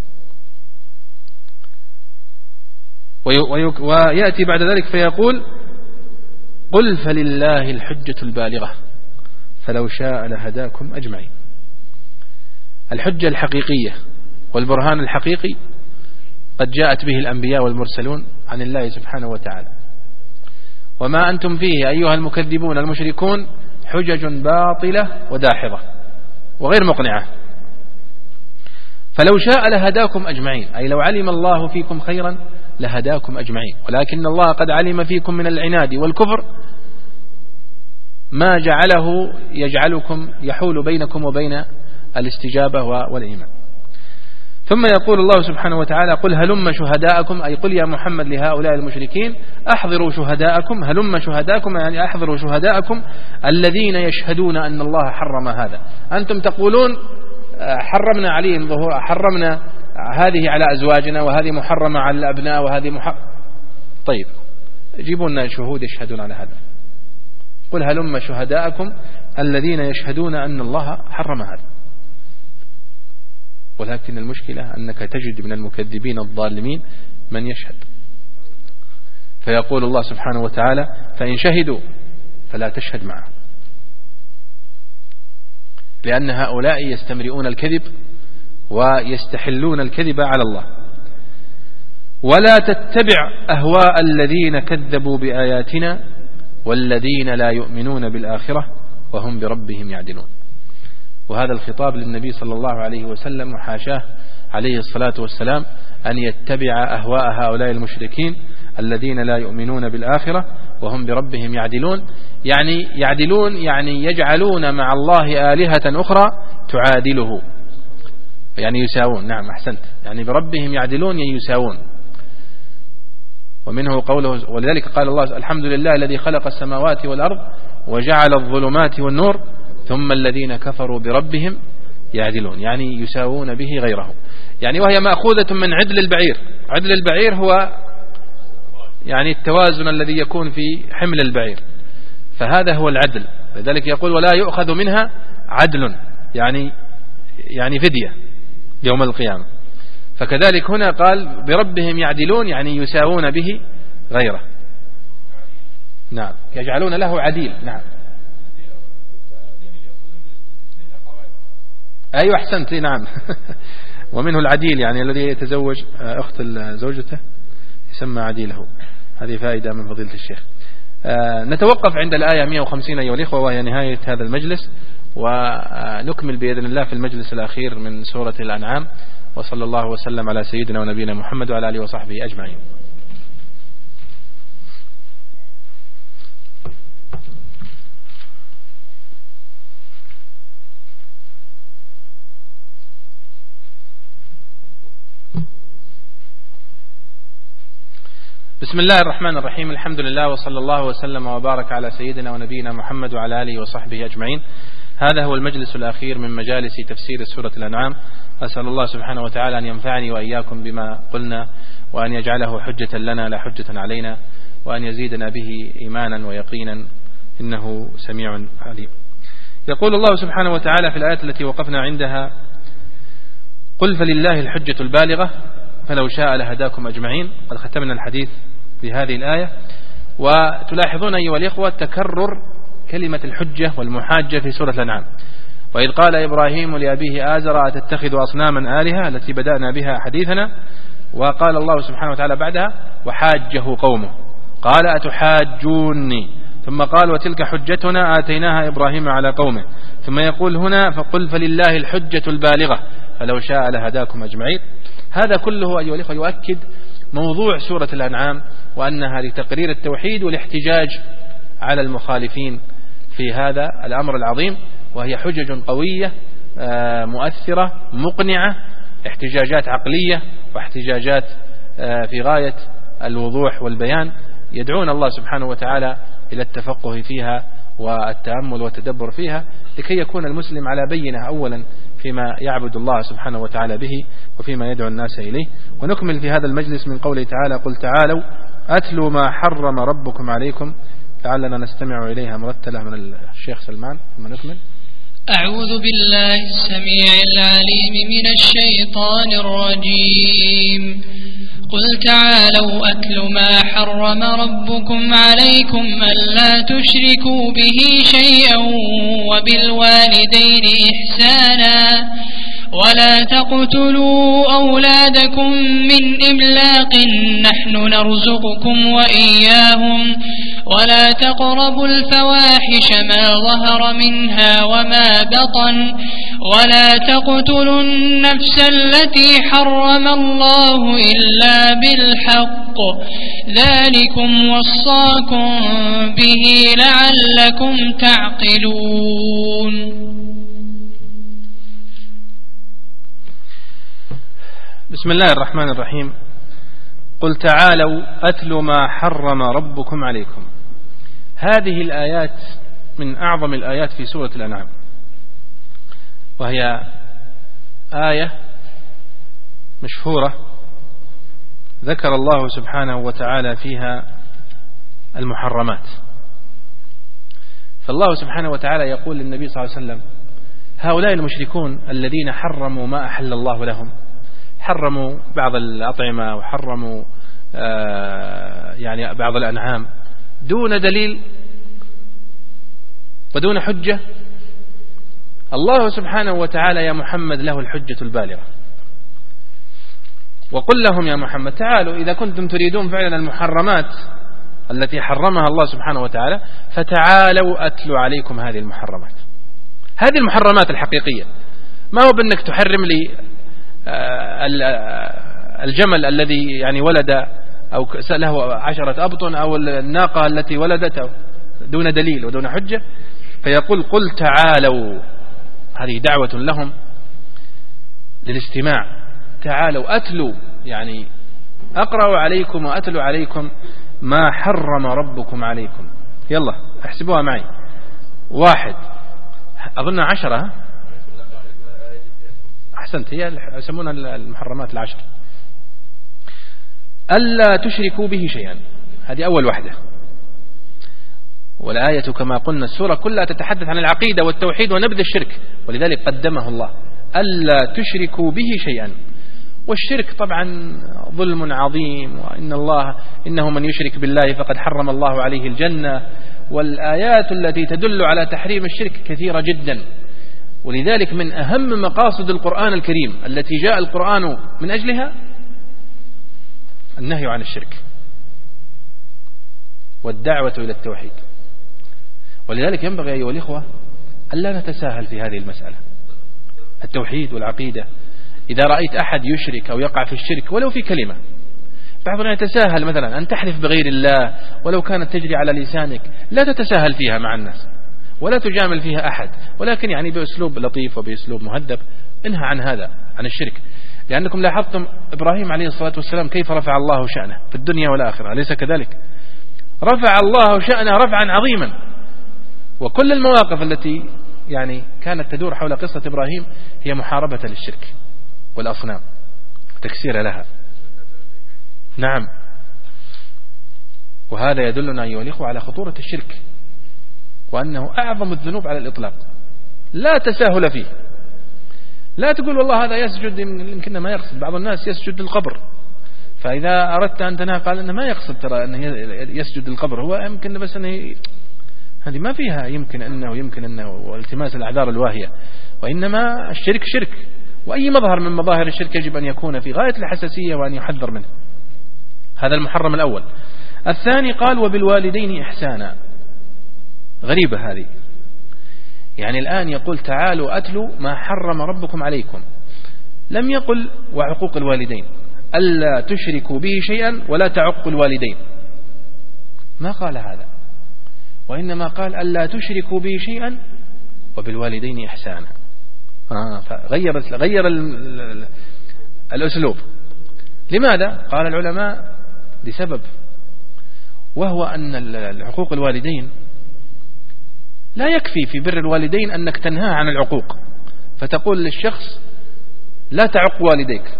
ويأتي بعد ذلك فيقول قل فلله الحجة البالغة فلو شاء لهداكم أجمعين. الحجة الحقيقية والبرهان الحقيقي قد جاءت به الأنبياء والمرسلون عن الله سبحانه وتعالى، وما أنتم فيه أيها المكذبون المشركون حجج باطلة وداحضة وغير مقنعة. فلو شاء لهداكم أجمعين، أي لو علم الله فيكم خيرا لهداكم أجمعين، ولكن الله قد علم فيكم من العناد والكفر ما جعله يجعلكم يحول بينكم وبين الاستجابة والإيمان. ثم يقول الله سبحانه وتعالى قل هلم شهداءكم، أي قل يا محمد لهؤلاء المشركين أحضروا شهداءكم، هلم شهداءكم يعني أحضروا شهداءكم الذين يشهدون أن الله حرم هذا. أنتم تقولون حرمنا عليهم ظهور، حرمنا هذه على أزواجنا وهذه محرمة على الأبناء وهذه محرمة. طيب جيبوا لنا شهود يشهدون على هذا. قل هلم شهداءكم الذين يشهدون أن الله حرم هذا. ولكن المشكلة أنك تجد من المكذبين الظالمين من يشهد، فيقول الله سبحانه وتعالى فإن شهدوا فلا تشهد معهم، لأن هؤلاء يستمرئون الكذب ويستحلون الكذب على الله. ولا تتبع أهواء الذين كذبوا بآياتنا والذين لا يؤمنون بالآخرة وهم بربهم يعدلون. وهذا الخطاب للنبي صلى الله عليه وسلم، وحاشاه عليه الصلاة والسلام أن يتبع أهواء هؤلاء المشركين الذين لا يؤمنون بالآخرة وهم بربهم يعدلون. يعني يعدلون يعني يجعلون مع الله آلهة أخرى تعادله، يعني يساوون. نعم أحسنت، يعني بربهم يعدلون يعني يساوون. ومنه قوله ولذلك قال الله الحمد لله الذي خلق السماوات والأرض وجعل الظلمات والنور ثم الذين كفروا بربهم يعدلون، يعني يساوون به غيره. يعني وهي مأخوذة من عدل البعير. عدل البعير هو يعني التوازن الذي يكون في حمل البعير، فهذا هو العدل. لذلك يقول ولا يؤخذ منها عدل، يعني يعني فدية يوم القيامة. فكذلك هنا قال بربهم يعدلون يعني يساوون به غيره. نعم يجعلون له عديل. نعم أيوة أحسنت. نعم ومنه العديل يعني الذي يتزوج أخت زوجته يسمى عديله. هذه فائدة من فضيلة الشيخ. نتوقف عند الآية مئة وخمسين أيها الإخوة، وهي نهاية هذا المجلس، ونكمل بإذن الله في المجلس الأخير من سورة الأنعام. وصلى الله وسلم على سيدنا ونبينا محمد وعلى آله وصحبه أجمعين. بسم الله الرحمن الرحيم. الحمد لله وصلى الله وسلم وبارك على سيدنا ونبينا محمد وعلى آله وصحبه أجمعين. هذا هو المجلس الأخير من مجالس تفسير سورة الأنعام. أسأل الله سبحانه وتعالى أن ينفعني وإياكم بما قلنا، وأن يجعله حجة لنا لا حجة علينا، وأن يزيدنا به إيمانا ويقينا إنه سميع عليم. يقول الله سبحانه وتعالى في الآية التي وقفنا عندها قل فلله الحجة البالغة فلو شاء لهداكم أجمعين. قد ختمنا الحديث في هذه الآية. وتلاحظون أيها الإخوة تكرر كلمة الحجة والمحاجة في سورة الأنعام. وإذ قال إبراهيم لأبيه آزر أتتخذ أصناما آلهة التي بدأنا بها حديثنا. وقال الله سبحانه وتعالى بعدها وحاجه قومه قال أتحاجوني، ثم قال وتلك حجتنا آتيناها إبراهيم على قومه. ثم يقول هنا فقل فلله الحجة البالغة فلو شاء لهداكم أجمعين. هذا كله أيها الإخوة يؤكد موضوع سورة الأنعام، وأنها لتقرير التوحيد والاحتجاج على المخالفين في هذا الأمر العظيم. وهي حجج قوية مؤثرة مقنعة، احتجاجات عقلية واحتجاجات في غاية الوضوح والبيان، يدعون الله سبحانه وتعالى إلى التفقه فيها والتأمل والتدبر فيها، لكي يكون المسلم على بينة أولا فيما يعبد الله سبحانه وتعالى به وفيما يدعو الناس إليه. ونكمل في هذا المجلس من قوله تعالى قل تعالوا أتلوا ما حرم ربكم عليكم، لعلنا نستمع إليها مرتلة من الشيخ سلمان ثم نكمل. أعوذ بالله السميع العليم من الشيطان الرجيم. قل تعالوا أتل ما حرم ربكم عليكم ألا تشركوا به شيئا وبالوالدين إحسانا ولا تقتلوا أولادكم من إملاق نحن نرزقكم وإياهم ولا تقربوا الفواحش ما ظهر منها وما بطن ولا تقتلوا النفس التي حرم الله إلا بالحق ذلكم وصاكم به لعلكم تعقلون. بسم الله الرحمن الرحيم. قل تعالوا أتل ما حرم ربكم عليكم. هذه الآيات من أعظم الآيات في سورة الأنعام، وهي آية مشهورة ذكر الله سبحانه وتعالى فيها المحرمات. فالله سبحانه وتعالى يقول للنبي صلى الله عليه وسلم هؤلاء المشركون الذين حرموا ما أحل الله لهم، حرموا بعض الأطعمة وحرموا آه يعني بعض الأنعام دون دليل ودون حجة. الله سبحانه وتعالى يا محمد له الحجة البالغة. وقل لهم يا محمد تعالوا إذا كنتم تريدون فعلا المحرمات التي حرمها الله سبحانه وتعالى فتعالوا أتلوا عليكم هذه المحرمات. هذه المحرمات الحقيقية، ما هو بأنك تحرم لي الجمل الذي يعني ولد أو له عشرة أبطن أو الناقة التي ولدت دون دليل ودون حجة. فيقول قل تعالوا، هذه دعوة لهم للاستماع. تعالوا أتلوا، يعني أقرأ عليكم وأتلوا عليكم ما حرم ربكم عليكم. يلا احسبوها معي. واحد، أظن عشرة. أحسنت، هي يسمونها المحرمات العشر. ألا تشركوا به شيئا، هذه أول واحدة. والآية كما قلنا السورة كلها تتحدث عن العقيدة والتوحيد ونبذ الشرك، ولذلك قدمه الله. ألا تشركوا به شيئا. والشرك طبعا ظلم عظيم، وإن الله إنه من يشرك بالله فقد حرم الله عليه الجنة. والآيات التي تدل على تحريم الشرك كثيرة جدا. ولذلك من أهم مقاصد القرآن الكريم التي جاء القرآن من أجلها النهي عن الشرك والدعوة إلى التوحيد. ولذلك ينبغي أيها الإخوة ألا نتساهل في هذه المسألة، التوحيد والعقيدة. إذا رأيت أحد يشرك أو يقع في الشرك ولو في كلمة، بعضنا يتساهل مثلا أن تحلف بغير الله ولو كانت تجري على لسانك، لا تتساهل فيها مع الناس ولا تجامل فيها أحد، ولكن يعني بأسلوب لطيف وبأسلوب مهذب انهى عن هذا، عن الشرك. لأنكم لاحظتم إبراهيم عليه الصلاة والسلام كيف رفع الله شأنه في الدنيا والآخرة، أليس كذلك؟ رفع الله شأنه رفعا عظيما. وكل المواقف التي يعني كانت تدور حول قصة إبراهيم هي محاربة للشرك والأصنام وتكسير لها. نعم. وهذا يدلنا أيها الإخوة على خطورة الشرك، وأنه أعظم الذنوب على الإطلاق، لا تساهل فيه. لا تقول والله هذا يسجد، يمكن ما يقصد. بعض الناس يسجد للقبر، فإذا أردت أن تنهى قال أنه ما يقصد ترى أنه يسجد للقبر، هو يمكن بس أنه هذه ما فيها يمكن أنه يمكن أنه والتماس الأعذار الواهية. وإنما الشرك شرك، وأي مظهر من مظاهر الشرك يجب أن يكون في غاية الحساسية وأن يحذر منه. هذا المحرم الأول. الثاني قال وبالوالدين إحسانا. غريبة هذه، يعني الآن يقول تعالوا أتلوا ما حرم ربكم عليكم، لم يقل وعقوق الوالدين، ألا تشركوا به شيئا ولا تعقوا الوالدين، ما قال هذا، وإنما قال ألا تشركوا به شيئا وبالوالدين إحسانا. آه فغير غير الأسلوب. لماذا؟ قال العلماء لسبب، وهو أن حقوق الوالدين لا يكفي في بر الوالدين أنك تنهى عن العقوق، فتقول للشخص لا تعق والديك.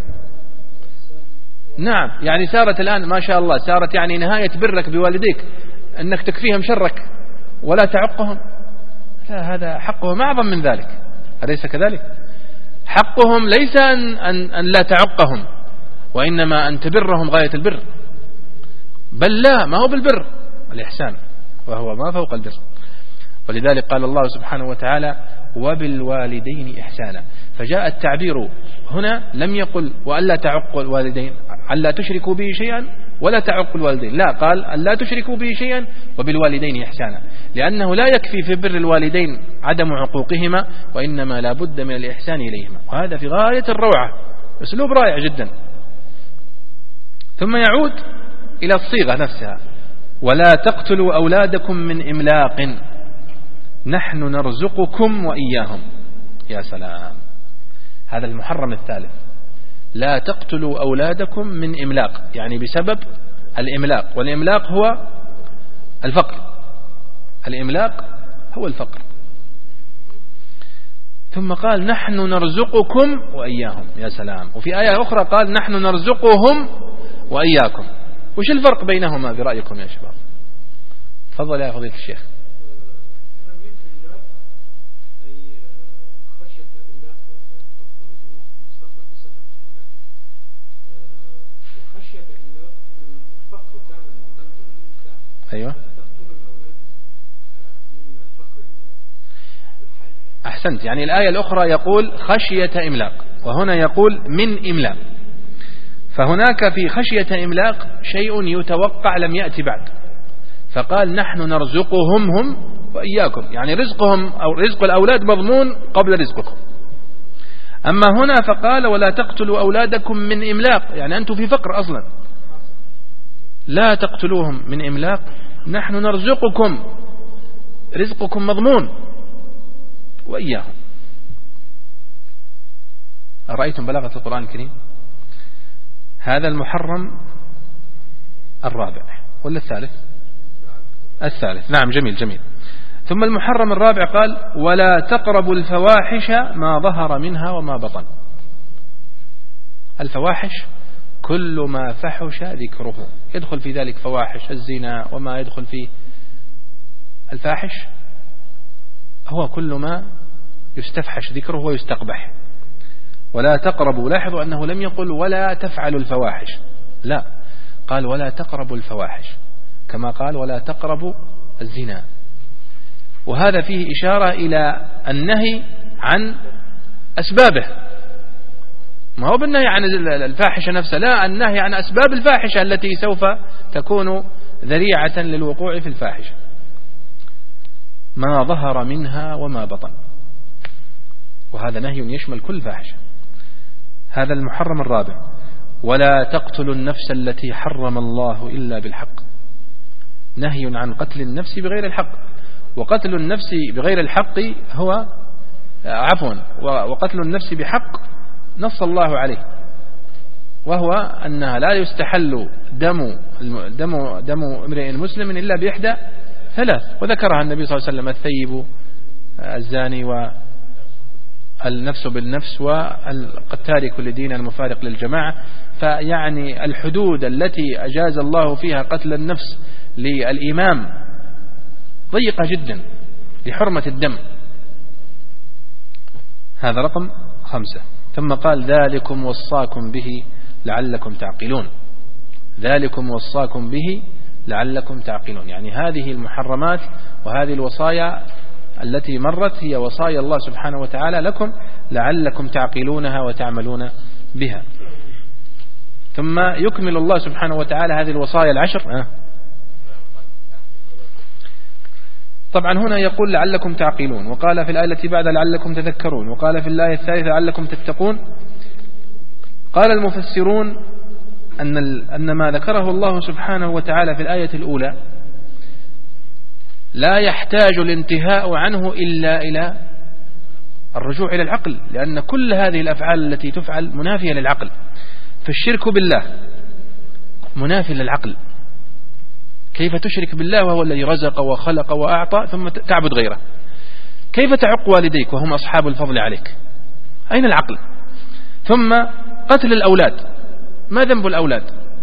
نعم، يعني صارت الآن ما شاء الله صارت يعني نهاية برك بوالديك أنك تكفيهم شرك ولا تعقهم. لا، هذا حقهم أعظم من ذلك، أليس كذلك؟ حقهم ليس أن, أن, أن لا تعقهم، وإنما أن تبرهم غاية البر، بل لا، ما هو بالبر الإحسان، وهو ما فوق البر. ولذلك قال الله سبحانه وتعالى وبالوالدين إحسانا. فجاء التعبير هنا لم يقل وألا تعقوا الوالدين، ألا تشركوا به شيئا ولا تعقوا الوالدين، لا، قال ألا تشركوا به شيئا وبالوالدين إحسانا، لأنه لا يكفي في بر الوالدين عدم عقوقهما، وإنما لا بد من الإحسان إليهما، وهذا في غاية الروعة، أسلوب رائع جدا. ثم يعود إلى الصيغة نفسها، ولا تقتلوا أولادكم من إملاق نحن نرزقكم وإياهم. يا سلام، هذا المحرم الثالث، لا تقتلوا أولادكم من إملاق، يعني بسبب الإملاق، والإملاق هو الفقر، الإملاق هو الفقر. ثم قال نحن نرزقكم وإياهم. يا سلام. وفي آية أخرى قال نحن نرزقهم وإياكم. وش الفرق بينهما برأيكم يا شباب؟ تفضل يا فضيلة الشيخ. أيوة، أحسنت. يعني الآية الأخرى يقول خشية إملاق، وهنا يقول من إملاق، فهناك في خشية إملاق شيء يتوقع لم يأتي بعد، فقال نحن نرزقهم هم وإياكم، يعني رزقهم أو رزق الأولاد مضمون قبل رزقكم. أما هنا فقال ولا تقتلوا أولادكم من إملاق، يعني أنتم في فقر أصلا، لا تقتلوهم من إملاق، نحن نرزقكم، رزقكم مضمون، وإياهم. أرأيتم بلاغة القرآن الكريم؟ هذا المحرم الرابع ولا الثالث؟ الثالث. نعم، جميل جميل. ثم المحرم الرابع قال ولا تقربوا الفواحش ما ظهر منها وما بطن. الفواحش كل ما فحش ذكره، يدخل في ذلك فواحش الزنا وما يدخل فيه. الفاحش هو كل ما يستفحش ذكره ويستقبح. ولا تقربوا، لاحظوا أنه لم يقل ولا تفعلوا الفواحش، لا، قال ولا تقربوا الفواحش، كما قال ولا تقربوا الزنا. وهذا فيه إشارة إلى النهي عن أسبابه، ما هو بالنهي عن الفاحشة نفسها، لا، النهي عن أسباب الفاحشة التي سوف تكون ذريعة للوقوع في الفاحشة. ما ظهر منها وما بطن، وهذا نهي يشمل كل فاحشة. هذا المحرم الرابع. ولا تقتلوا النفس التي حرم الله إلا بالحق، نهي عن قتل النفس بغير الحق. وقتل النفس بغير الحق هو عفوا وقتل النفس بحق نص الله عليه، وهو أنها لا يستحل دم دم دم امرئ مسلم إلا بإحدى ثلاث، وذكرها النبي صلى الله عليه وسلم: الثيب، الزاني، والنفس بالنفس، والتارك لدين المفارق للجماعة. فيعني الحدود التي أجاز الله فيها قتل النفس للإمام ضيقة جدا لحرمة الدم. هذا رقم خمسة. ثم قال ذلكم وصاكم به لعلكم تعقلون. ذلكم وصاكم به لعلكم تعقلون، يعني هذه المحرمات وهذه الوصايا التي مرت هي وصايا الله سبحانه وتعالى لكم لعلكم تعقلونها وتعملون بها. ثم يكمل الله سبحانه وتعالى هذه الوصايا العشر. آه. طبعا هنا يقول لعلكم تعقلون، وقال في الآية التي بعد لعلكم تذكرون، وقال في الآية الثالثة لعلكم تتقون. قال المفسرون أن أن ما ذكره الله سبحانه وتعالى في الآية الأولى لا يحتاج الانتهاء عنه إلا إلى الرجوع إلى العقل، لأن كل هذه الأفعال التي تفعل منافية للعقل. فالشرك بالله منافي للعقل. كيف تشرك بالله وهو الذي رزق وخلق وأعطى ثم تعبد غيره؟ كيف تعق والديك وهم أصحاب الفضل عليك؟ أين العقل؟ ثم قتل الأولاد، ما ذنب الأولاد؟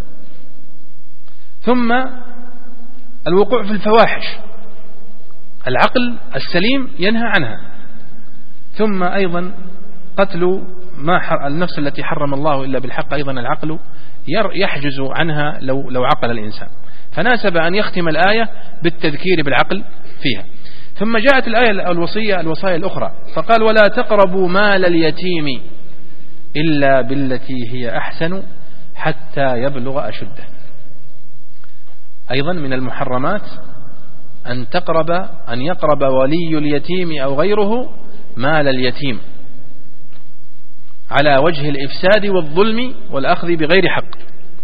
ثم الوقوع في الفواحش، العقل السليم ينهى عنها. ثم أيضا قتل ما حر... النفس التي حرم الله إلا بالحق، أيضا العقل يحجز عنها لو, لو عقل الإنسان. فناسب أن يختم الآية بالتذكير بالعقل فيها. ثم جاءت الآية الوصية الوصايا الأخرى فقال ولا تقربوا مال اليتيم إلا بالتي هي أحسن حتى يبلغ أشده. أيضا من المحرمات أن تقرب أن يقرب ولي اليتيم أو غيره مال اليتيم على وجه الإفساد والظلم والأخذ بغير حق،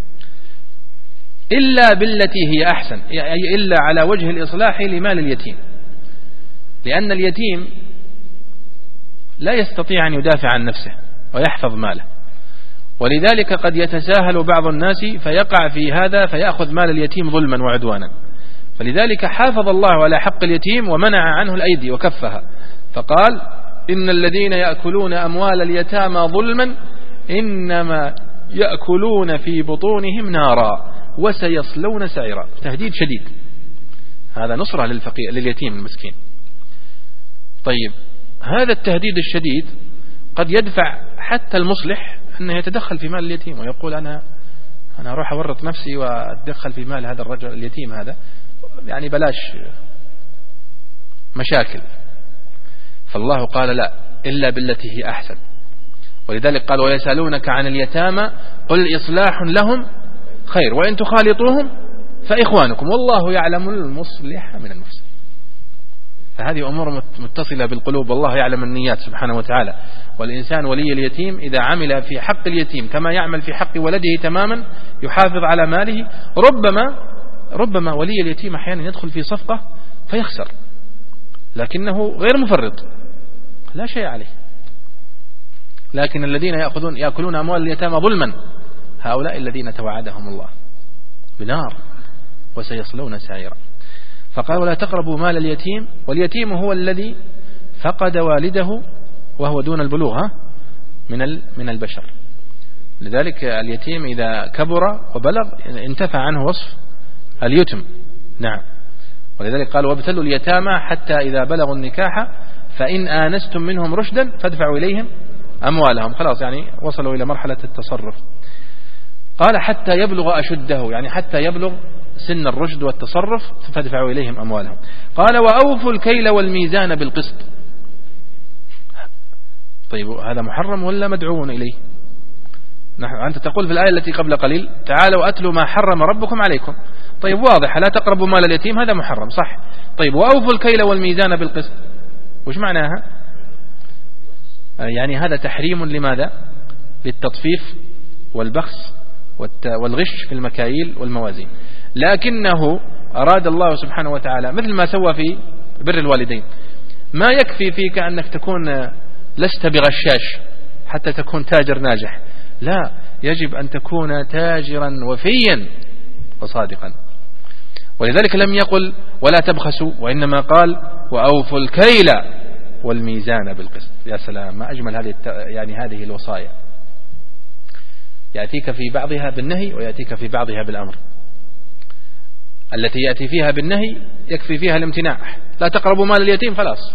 إلا بالتي هي أحسن، أي إلا على وجه الإصلاح لمال اليتيم، لأن اليتيم لا يستطيع أن يدافع عن نفسه ويحفظ ماله، ولذلك قد يتساهل بعض الناس فيقع في هذا فيأخذ مال اليتيم ظلما وعدوانا. فلذلك حافظ الله على حق اليتيم ومنع عنه الأيدي وكفها، فقال إن الذين يأكلون أموال اليتامى ظلما إنما يأكلون في بطونهم نارا وسيصلون سعيرا. تهديد شديد، هذا نصرة للفقير لليتيم المسكين. طيب هذا التهديد الشديد قد يدفع حتى المصلح أنه يتدخل في مال اليتيم ويقول أنا أنا أروح أورط نفسي وأتدخل في مال هذا الرجل اليتيم هذا، يعني بلاش مشاكل. فالله قال لا، إلا بالتي هي أحسن. ولذلك قال ويسألونك عن اليتامى قل إصلاح لهم خير وإن تخالطوهم فإخوانكم والله يعلم المصلح من المفسد. فهذه أمور متصلة بالقلوب، والله يعلم النيات سبحانه وتعالى. والإنسان ولي اليتيم إذا عمل في حق اليتيم كما يعمل في حق ولده تماما يحافظ على ماله، ربما ربما ولي اليتيم أحيانا يدخل في صفقة فيخسر لكنه غير مفرط، لا شيء عليه لكن الذين يأخذون يأكلون أموال اليتامى ظلما هؤلاء الذين توعدهم الله بنار وسيصلون سعيرا. فقال ولا تقربوا مال اليتيم، واليتيم هو الذي فقد والده وهو دون البلوغ من من البشر. لذلك اليتيم إذا كبر وبلغ انتفى عنه وصف اليتم. نعم. ولذلك قال وابتلوا اليتامى حتى إذا بلغوا النكاح فإن آنستم منهم رشدا فادفعوا إليهم أموالهم. خلاص يعني وصلوا إلى مرحلة التصرف. قال حتى يبلغ أشده، يعني حتى يبلغ سن الرشد والتصرف فادفعوا إليهم أموالهم. قال وأوفوا الكيل والميزان بالقسط. طيب هذا محرم ولا مدعون إليه؟ نحن أنت تقول في الآية التي قبل قليل تعالوا أتلوا ما حرم ربكم عليكم. طيب واضح لا تقربوا مال اليتيم، هذا محرم صح. طيب وأوفوا الكيل والميزان بالقسط وش معناها؟ يعني هذا تحريم لماذا؟ للتطفيف والبخس والغش في المكاييل والموازين. لكنه أراد الله سبحانه وتعالى مثل ما سوى في بر الوالدين، ما يكفي فيك أنك تكون لست بغشاش حتى تكون تاجر ناجح، لا، يجب أن تكون تاجرا وفيا وصادقا. ولذلك لم يقل ولا تبخسوا، وإنما قال وأوفوا الكيل والميزان بالقسط. يا سلام ما أجمل هذه يعني هذه الوصايا، يأتيك في بعضها بالنهي ويأتيك في بعضها بالأمر. التي يأتي فيها بالنهي يكفي فيها الامتناع، لا تقربوا مال اليتيم خلاص.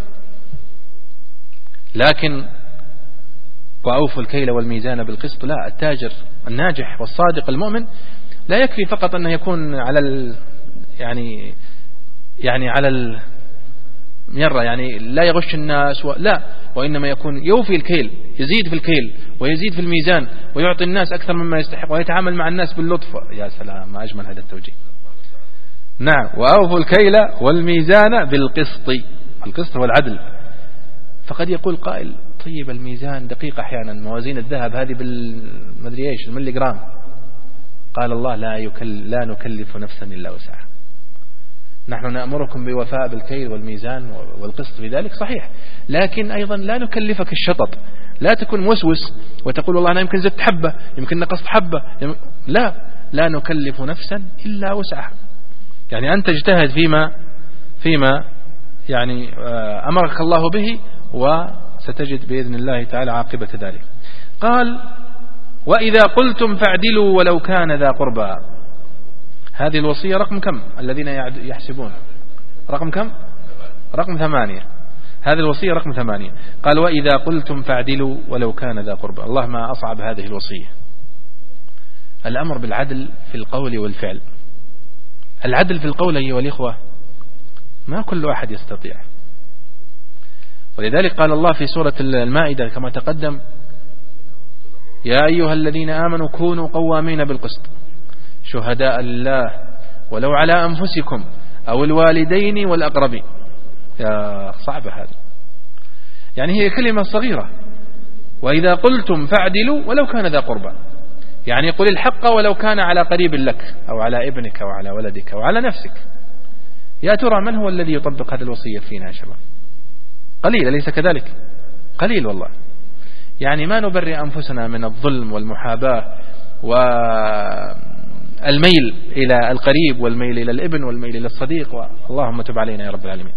لكن وأوفوا الكيل والميزان بالقسط لا، التاجر الناجح والصادق المؤمن لا يكفي فقط أنه يكون على ال يعني يعني على المرة، يعني لا يغش الناس و... لا، وإنما يكون يوفي الكيل، يزيد في الكيل ويزيد في الميزان ويعطي الناس أكثر مما يستحق ويتعامل مع الناس باللطف. يا سلام ما أجمل هذا التوجيه. نعم وأوفوا الكيل والميزان بالقسط. القسط هو العدل. فقد يقول قائل طيب الميزان دقيق أحيانا، موازين الذهب هذه بالمدري ايش الملي جرام. قال الله لا, يكل لا نكلف نفسا إلا وسعها. نحن نأمركم بوفاء بالكيل والميزان والقسط في ذلك صحيح، لكن أيضا لا نكلفك الشطط. لا تكون موسوس وتقول والله أنا يمكن زدت حبة يمكن نقصت حبة، لا لا نكلف نفسا إلا وسعها. يعني أنت اجتهد فيما فيما يعني أمرك الله به وستجد بإذن الله تعالى عاقبة ذلك. قال وإذا قلتم فاعدلوا ولو كان ذا قربى. هذه الوصية رقم كم الذين يحسبون؟ رقم كم؟ رقم ثمانية. هذه الوصية رقم ثمانية. قال وإذا قلتم فاعدلوا ولو كان ذا قربى. الله ما أصعب هذه الوصية، الأمر بالعدل في القول والفعل. العدل في القول أيها الإخوة ما كل واحد يستطيع. ولذلك قال الله في سورة المائدة كما تقدم يا أيها الذين آمنوا كونوا قوامين بالقسط شهداء لله ولو على أنفسكم أو الوالدين والأقربين. يا صعبة هذه، يعني هي كلمة صغيرة. وإذا قلتم فاعدلوا ولو كان ذا قربى، يعني قل الحق ولو كان على قريب لك أو على ابنك أو على ولدك أو على نفسك. يا ترى من هو الذي يطبق هذه الوصية فينا يا شباب؟ قليل أليس كذلك؟ قليل والله. يعني ما نبرئ أنفسنا من الظلم والمحاباة والميل إلى القريب والميل إلى الابن والميل إلى الصديق، اللهم تب علينا يا رب العالمين.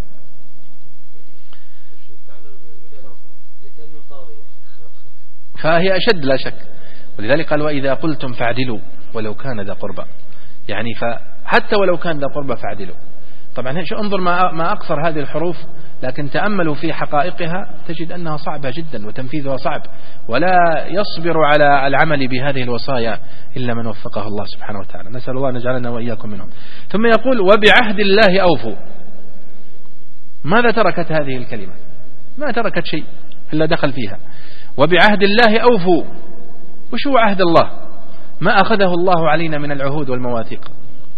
فهي أشد لا شك. ولذلك قال وإذا قلتم فاعدلوا ولو كان ذا قربى، يعني فحتى ولو كان ذا قربى فاعدلوا. طبعا انظر ما أقصر هذه الحروف، لكن تأملوا في حقائقها تجد أنها صعبة جدا وتنفيذها صعب، ولا يصبر على العمل بهذه الوصايا إلا من وفقه الله سبحانه وتعالى. نسأل الله أن يجعلنا وإياكم منهم. ثم يقول وبعهد الله أوفوا. ماذا تركت هذه الكلمة؟ ما تركت شيء إلا دخل فيها. وبعهد الله أوفوا. وش هو عهد الله؟ ما أخذه الله علينا من العهود والمواثيق.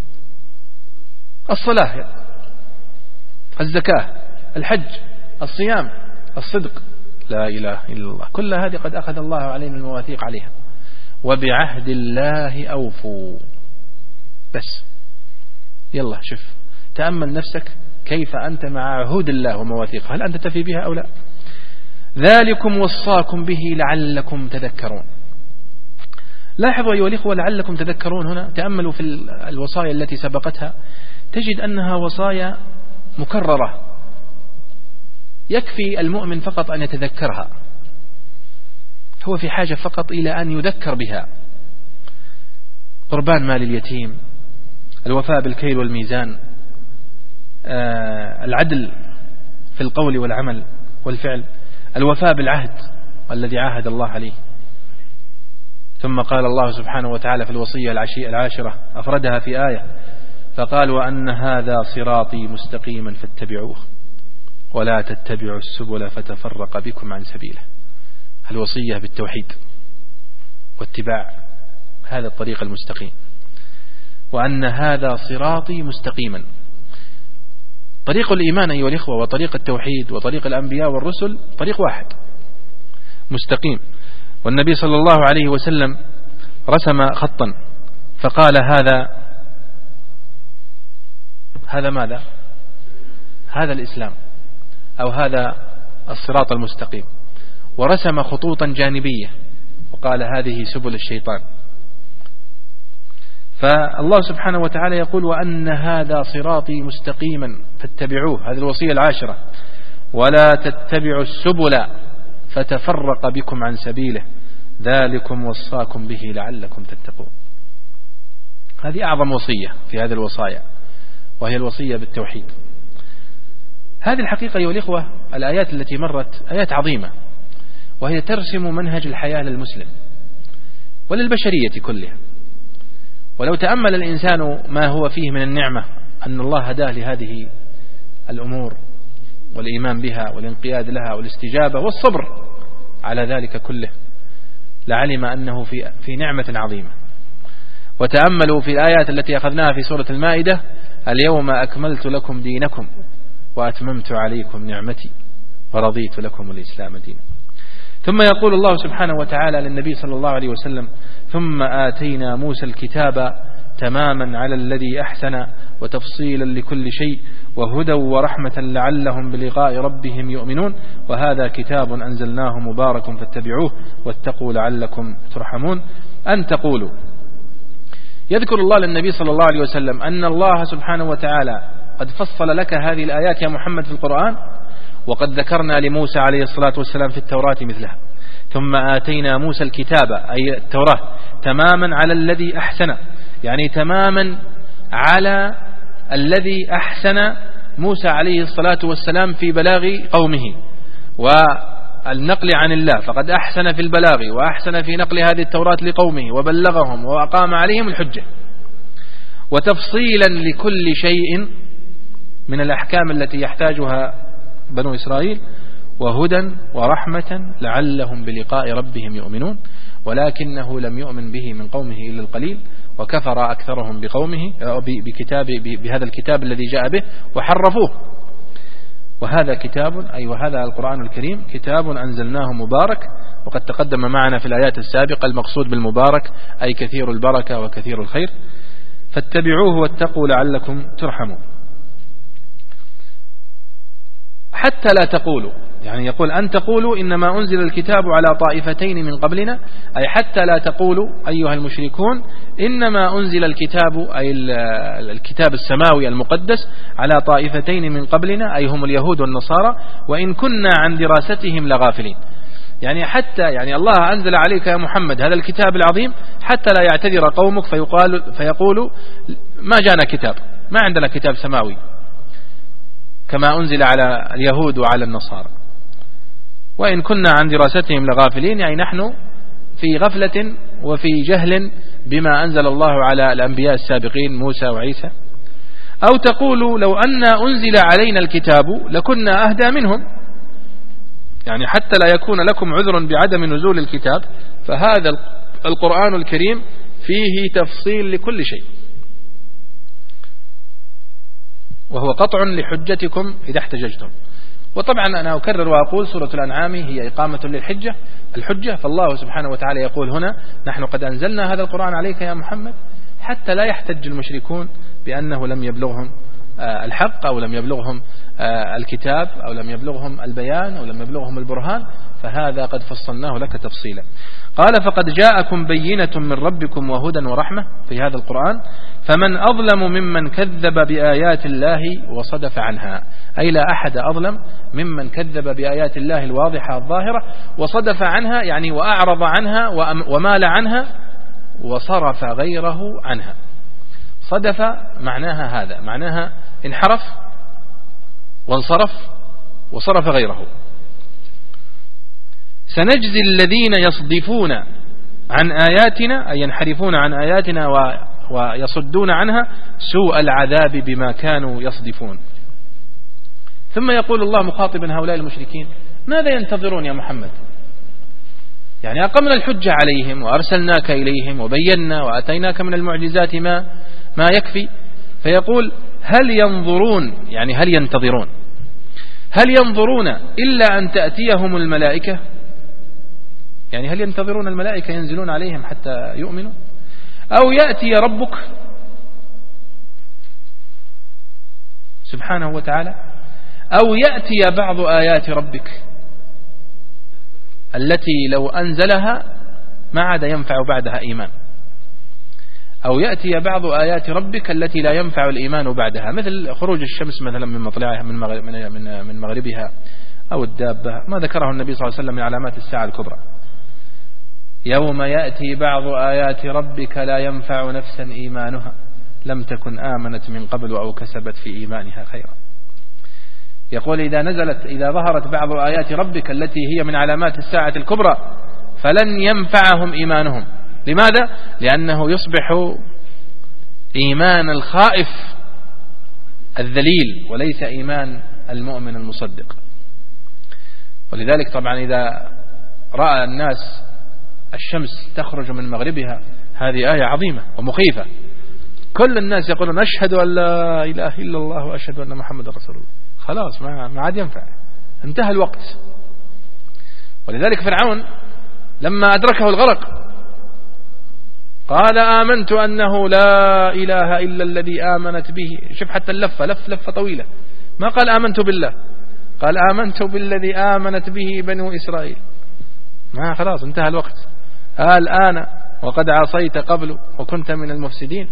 الصلاة، الزكاة، الحج، الصيام، الصدق، لا إله إلا الله، كل هذه قد أخذ الله علينا المواثيق عليها. وبعهد الله أوفوا. بس يلا شوف تأمل نفسك كيف أنت مع عهود الله ومواثيقه، هل أنت تفي بها أو لا؟ ذلكم وصاكم به لعلكم تذكرون. لاحظوا أيها الإخوة لعلكم تذكرون هنا، تأملوا في الوصايا التي سبقتها تجد أنها وصايا مكررة يكفي المؤمن فقط أن يتذكرها، هو في حاجة فقط إلى أن يذكر بها. قربان مال اليتيم، الوفاء بالكيل والميزان، آه العدل في القول والعمل والفعل، الوفاء بالعهد الذي عاهد الله عليه. ثم قال الله سبحانه وتعالى في الوصية العاشرة أفردها في آية فقال وأن هذا صراطي مستقيما فاتبعوه ولا تتبعوا السبل فتفرق بكم عن سبيله. الوصية بالتوحيد واتباع هذا الطريق المستقيم، وأن هذا صراطي مستقيما. طريق الإيمان أيها الإخوة وطريق التوحيد وطريق الأنبياء والرسل طريق واحد مستقيم. والنبي صلى الله عليه وسلم رسم خطا فقال هذا هذا ماذا؟ هذا الإسلام أو هذا الصراط المستقيم، ورسم خطوطا جانبية وقال هذه سبل الشيطان. فالله سبحانه وتعالى يقول وأن هذا صراطي مستقيما فاتبعوه، هذه الوصية العاشرة، ولا تتبعوا السبل فتفرق بكم عن سبيله ذلكم وصاكم به لعلكم تتقون. هذه أعظم وصية في هذه الوصايا، وهي الوصية بالتوحيد. هذه الحقيقة أيها الإخوة الآيات التي مرت آيات عظيمة، وهي ترسم منهج الحياة للمسلم وللبشرية كلها. ولو تأمل الإنسان ما هو فيه من النعمة أن الله هداه لهذه الأمور والإيمان بها والانقياد لها والاستجابة والصبر على ذلك كله، لعلم أنه في في نعمة عظيمة. وتأملوا في الآيات التي أخذناها في سورة المائدة اليوم أكملت لكم دينكم وأتممت عليكم نعمتي ورضيت لكم الإسلام دينا. ثم يقول الله سبحانه وتعالى للنبي صلى الله عليه وسلم ثم آتينا موسى الكتاب تماما على الذي أحسن وتفصيلا لكل شيء وهدى ورحمة لعلهم بلقاء ربهم يؤمنون وهذا كتاب أنزلناه مبارك فاتبعوه واتقوا لعلكم ترحمون. أن تقولوا، يذكر الله للنبي صلى الله عليه وسلم أن الله سبحانه وتعالى قد فصل لك هذه الآيات يا محمد في القرآن، وقد ذكرنا لموسى عليه الصلاة والسلام في التوراة مثلها. ثم آتينا موسى الكتاب أي التوراة تماما على الذي أحسن، يعني تماما على الذي أحسن موسى عليه الصلاة والسلام في بلاغ قومه والنقل عن الله، فقد أحسن في البلاغ وأحسن في نقل هذه التوراة لقومه وبلغهم وأقام عليهم الحجة، وتفصيلا لكل شيء من الأحكام التي يحتاجها بنو إسرائيل، وهدى ورحمة لعلهم بلقاء ربهم يؤمنون، ولكنه لم يؤمن به من قومه إلا القليل، وكفر أكثرهم بقومه بكتاب بهذا الكتاب الذي جاء به وحرفوه. وهذا كتاب أي وهذا القرآن الكريم كتاب أنزلناه مبارك، وقد تقدم معنا في الآيات السابقة المقصود بالمبارك أي كثير البركة وكثير الخير، فاتبعوه واتقوا لعلكم ترحمون. حتى لا تقولوا، يعني يقول أن تقولوا إنما أنزل الكتاب على طائفتين من قبلنا، أي حتى لا تقولوا أيها المشركون إنما أنزل الكتاب أي الكتاب السماوي المقدس على طائفتين من قبلنا أي هم اليهود والنصارى، وإن كنا عن دراستهم لغافلين. يعني حتى يعني الله أنزل عليك يا محمد هذا الكتاب العظيم حتى لا يعتذر قومك فيقال فيقولوا ما جانا كتاب، ما عندنا كتاب سماوي كما أنزل على اليهود وعلى النصارى. وإن كنا عن دراستهم لغافلين، يعني نحن في غفلة وفي جهل بما أنزل الله على الأنبياء السابقين موسى وعيسى. أو تقولوا لو أن أنزل علينا الكتاب لكنا أهدى منهم، يعني حتى لا يكون لكم عذر بعدم نزول الكتاب، فهذا القرآن الكريم فيه تفصيل لكل شيء، وهو قطع لحجتكم إذا احتججتم. وطبعا أنا أكرر وأقول سورة الأنعام هي إقامة للحجة الحجة، فالله سبحانه وتعالى يقول هنا نحن قد أنزلنا هذا القرآن عليك يا محمد حتى لا يحتج المشركون بأنه لم يبلغهم الحق أو لم يبلغهم الكتاب أو لم يبلغهم البيان أو لم يبلغهم البرهان، فهذا قد فصلناه لك تفصيلا. قال فقد جاءكم بينة من ربكم وهدى ورحمة في هذا القرآن، فمن أظلم ممن كذب بآيات الله وصدف عنها، أي لا أحد أظلم ممن كذب بآيات الله الواضحة الظاهرة وصدف عنها، يعني وأعرض عنها ومال عنها وصرف غيره عنها. صدف معناها هذا، معناها انحرف وانصرف وصرف غيره. سنجزي الذين يصدفون عن آياتنا، أي ينحرفون عن آياتنا ويصدون عنها، سوء العذاب بما كانوا يصدفون. ثم يقول الله مخاطبا هؤلاء المشركين: ماذا ينتظرون يا محمد؟ يعني أقمنا الحجة عليهم وأرسلناك إليهم وبينا وأتيناك من المعجزات ما ما يكفي. فيقول: هل ينظرون، يعني هل ينتظرون، هل ينظرون إلا أن تأتيهم الملائكة؟ يعني هل ينتظرون الملائكة ينزلون عليهم حتى يؤمنوا؟ أو يأتي ربك سبحانه وتعالى، أو يأتي بعض آيات ربك التي لو أنزلها ما عاد ينفع بعدها إيمان، أو يأتي بعض آيات ربك التي لا ينفع الإيمان بعدها، مثل خروج الشمس مثلا من مطلعها من مغربها، أو الدابة، ما ذكره النبي صلى الله عليه وسلم من علامات الساعة الكبرى: يوم يأتي بعض آيات ربك لا ينفع نفسا إيمانها لم تكن آمنت من قبل أو كسبت في إيمانها خيرا. يقول: إذا نزلت إذا ظهرت بعض آيات ربك التي هي من علامات الساعة الكبرى فلن ينفعهم إيمانهم. لماذا؟ لأنه يصبح إيمان الخائف الذليل وليس إيمان المؤمن المصدق. ولذلك طبعا إذا رأى الناس الشمس تخرج من مغربها، هذه آية عظيمة ومخيفة، كل الناس يقولون: أشهد أن لا إله إلا الله وأشهد أن محمد رسول الله. خلاص ما عاد ينفع، انتهى الوقت. ولذلك فرعون لما أدركه الغرق قال: آمنت أنه لا إله إلا الذي آمنت به. شوف حتى اللفة لف لفة طويلة، ما قال آمنت بالله، قال آمنت بالذي آمنت به بنو إسرائيل. ما خلاص انتهى الوقت، الآن وقد عصيت قبل وكنت من المفسدين.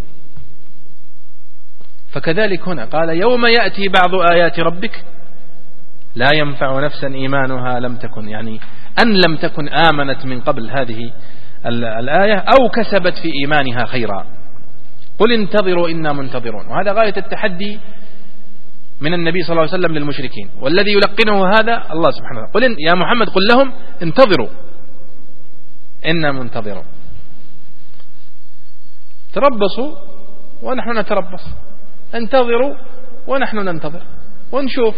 فكذلك هنا قال: يوم يأتي بعض آيات ربك لا ينفع نفسا إيمانها لم تكن، يعني أن لم تكن آمنت من قبل هذه الآية أو كسبت في إيمانها خيرا. قل انتظروا إنا منتظرون. وهذا غاية التحدي من النبي صلى الله عليه وسلم للمشركين، والذي يلقنه هذا الله سبحانه وتعالى. قل يا محمد قل لهم انتظروا إنا منتظرون، تربصوا ونحن نتربص، انتظروا ونحن ننتظر ونشوف.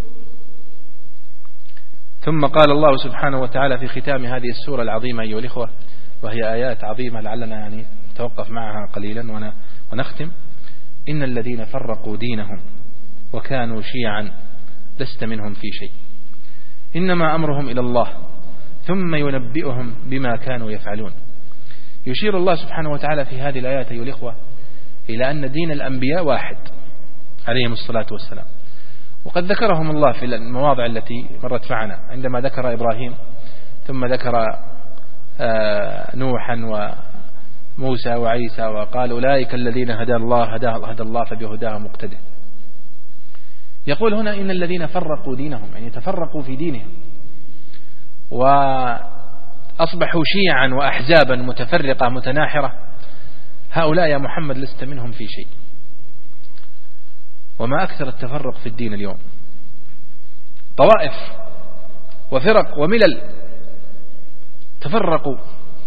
ثم قال الله سبحانه وتعالى في ختام هذه السورة العظيمة أيها الإخوة، وهي آيات عظيمة لعلنا يعني نتوقف معها قليلا ونختم: إن الذين فرقوا دينهم وكانوا شيعا لست منهم في شيء، إنما أمرهم إلى الله ثم ينبئهم بما كانوا يفعلون. يشير الله سبحانه وتعالى في هذه الآيات أيها الإخوة إلى أن دين الأنبياء واحد عليهم الصلاة والسلام، وقد ذكرهم الله في المواضع التي مرت معنا، عندما ذكر إبراهيم ثم ذكر نوحا وموسى وعيسى، وقال: أولئك الذين هدى الله هدى الله فبهداه مقتدى. يقول هنا: إن الذين فرقوا دينهم، يعني تفرقوا في دينهم وأصبحوا شيعا وأحزابا متفرقة متناحرة، هؤلاء يا محمد لست منهم في شيء. وما أكثر التفرق في الدين اليوم، طوائف وفرق وملل تفرقوا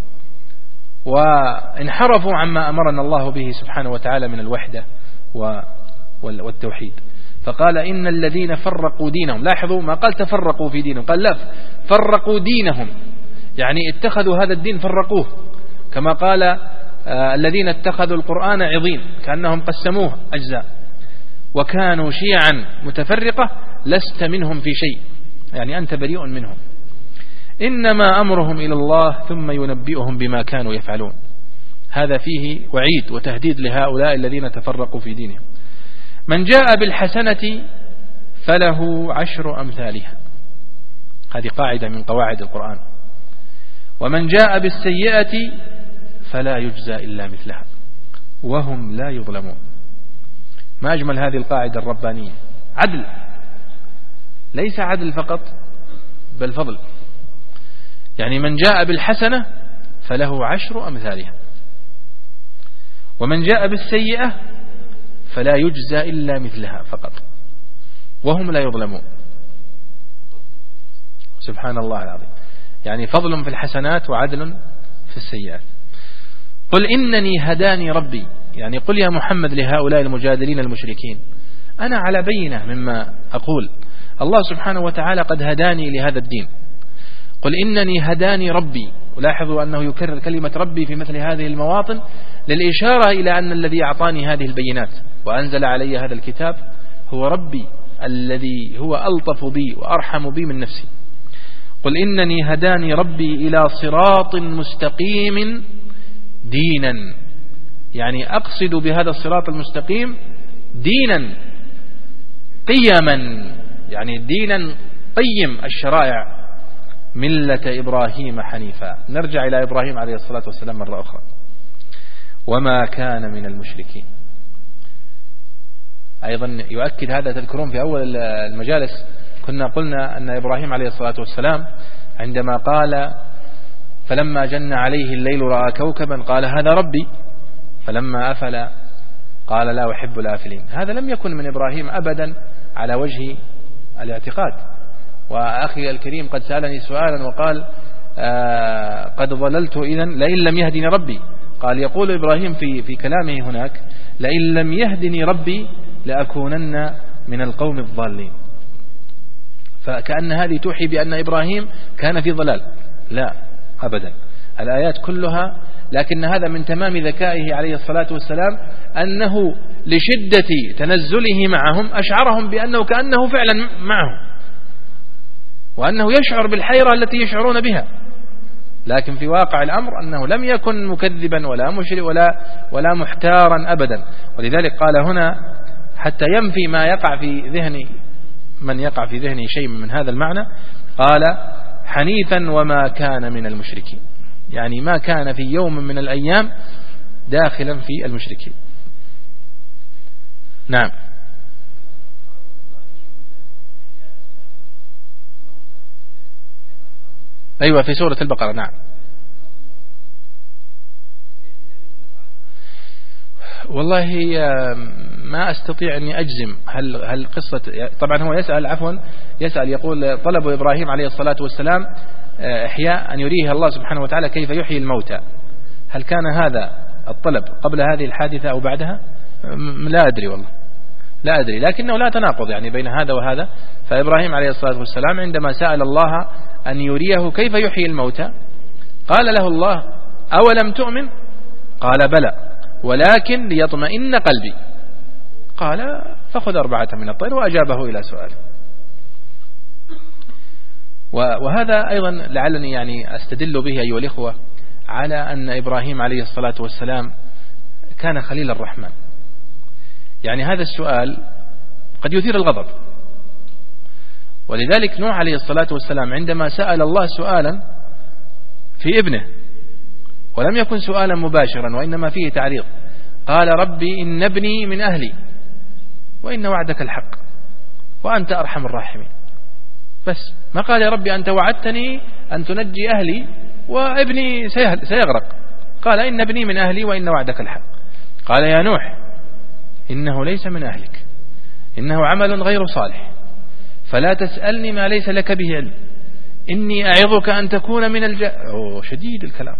وانحرفوا عما أمرنا الله به سبحانه وتعالى من الوحدة والتوحيد. فقال: إن الذين فرقوا دينهم. لاحظوا ما قال تفرقوا في دينهم، قال لا، فرقوا دينهم، يعني اتخذوا هذا الدين فرقوه، كما قال آه الذين اتخذوا القرآن عضين، كأنهم قسموه أجزاء. وكانوا شيعا متفرقة لست منهم في شيء، يعني أنت بريء منهم. إنما أمرهم إلى الله ثم ينبئهم بما كانوا يفعلون. هذا فيه وعيد وتهديد لهؤلاء الذين تفرقوا في دينهم. من جاء بالحسنة فله عشر أمثالها، هذه قاعدة من قواعد القرآن. ومن جاء بالسيئة فلا يجزى إلا مثلها وهم لا يظلمون. ما أجمل هذه القاعدة الربانية، عدل، ليس عدل فقط بل فضل. يعني من جاء بالحسنة فله عشر أمثالها، ومن جاء بالسيئة فلا يجزى إلا مثلها فقط وهم لا يظلمون. سبحان الله العظيم. يعني فضل في الحسنات وعدل في السيئات. قل إنني هداني ربي، يعني قل يا محمد لهؤلاء المجادلين المشركين أنا على بينة مما أقول، الله سبحانه وتعالى قد هداني لهذا الدين. قل إنني هداني ربي، ولاحظوا أنه يكرر كلمة ربي في مثل هذه المواطن للإشارة إلى أن الذي أعطاني هذه البينات وأنزل علي هذا الكتاب هو ربي الذي هو ألطف بي وأرحم بي من نفسي. قل إنني هداني ربي إلى صراط مستقيم دينا، يعني أقصد بهذا الصراط المستقيم دينا قيما، يعني دينا قيم الشرائع، ملة إبراهيم حنيفا. نرجع إلى إبراهيم عليه الصلاة والسلام مرة أخرى. وما كان من المشركين. أيضا يؤكد هذا، تذكرون في أول المجالس كنا قلنا أن إبراهيم عليه الصلاة والسلام عندما قال فلما جن عليه الليل رأى كوكبا قال هذا ربي، فلما أفل قال لا أحب الآفلين. هذا لم يكن من إبراهيم أبدا على وجه الاعتقاد. وأخي الكريم قد سألني سؤالا وقال آه قد ضللت إذن لئن لم يهدني ربي. قال يقول إبراهيم في في كلامه هناك لئن لم يهدني ربي لأكونن من القوم الضالين. فكأن هذه توحي بأن إبراهيم كان في ضلال. لا أبدا، الآيات كلها، لكن هذا من تمام ذكائه عليه الصلاة والسلام أنه لشدة تنزله معهم أشعرهم بأنه كأنه فعلا معهم، وأنه يشعر بالحيرة التي يشعرون بها، لكن في واقع الأمر أنه لم يكن مكذبا ولا مشرك ولا ولا محتارا أبدا. ولذلك قال هنا حتى ينفي ما يقع في ذهن من يقع في ذهنه شيء من هذا المعنى، قال حنيفا وما كان من المشركين، يعني ما كان في يوم من الأيام داخلا في المشركين. نعم. أيوة في سورة البقرة. نعم. والله ما أستطيع أني أجزم هل هل قصة، طبعا هو يسأل عفوا يسأل يقول طلب إبراهيم عليه الصلاة والسلام إحياء أن يريه الله سبحانه وتعالى كيف يحيي الموتى، هل كان هذا الطلب قبل هذه الحادثة أو بعدها؟ لا أدري والله لا أدري، لكنه لا تناقض يعني بين هذا وهذا. فإبراهيم عليه الصلاة والسلام عندما سأل الله أن يريه كيف يحيي الموتى قال له الله أولم تؤمن؟ قال بلى ولكن ليطمئن قلبي. قال فخذ أربعة من الطير، وأجابه إلى سؤاله. وهذا أيضا لعلني يعني أستدل به أيها الإخوة على أن إبراهيم عليه الصلاة والسلام كان خليل الرحمن. يعني هذا السؤال قد يثير الغضب، ولذلك نوح عليه الصلاة والسلام عندما سأل الله سؤالا في ابنه ولم يكن سؤالا مباشرا وإنما فيه تعريض، قال ربي إن ابني من أهلي وإن وعدك الحق وأنت أرحم الراحمين. بس ما قال يا ربي أنت وعدتني أن تنجي أهلي وابني سيغرق، قال إن ابني من أهلي وإن وعدك الحق. قال يا نوح إنه ليس من أهلك إنه عمل غير صالح فلا تسألني ما ليس لك به علم إني أعظك أن تكون من الج... أوه شديد الكلام.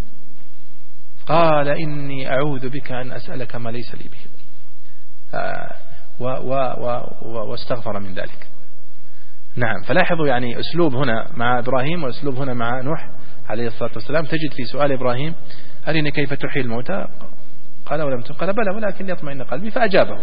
قال إني أعوذ بك أن أسألك ما ليس لي به آه و و و واستغفر من ذلك. نعم. فلاحظوا يعني أسلوب هنا مع إبراهيم وأسلوب هنا مع نوح عليه الصلاة والسلام. تجد في سؤال إبراهيم أرني كيف تحيي الموتى قال ولم تقل بلى ولكن يطمئن قلبي، فأجابه.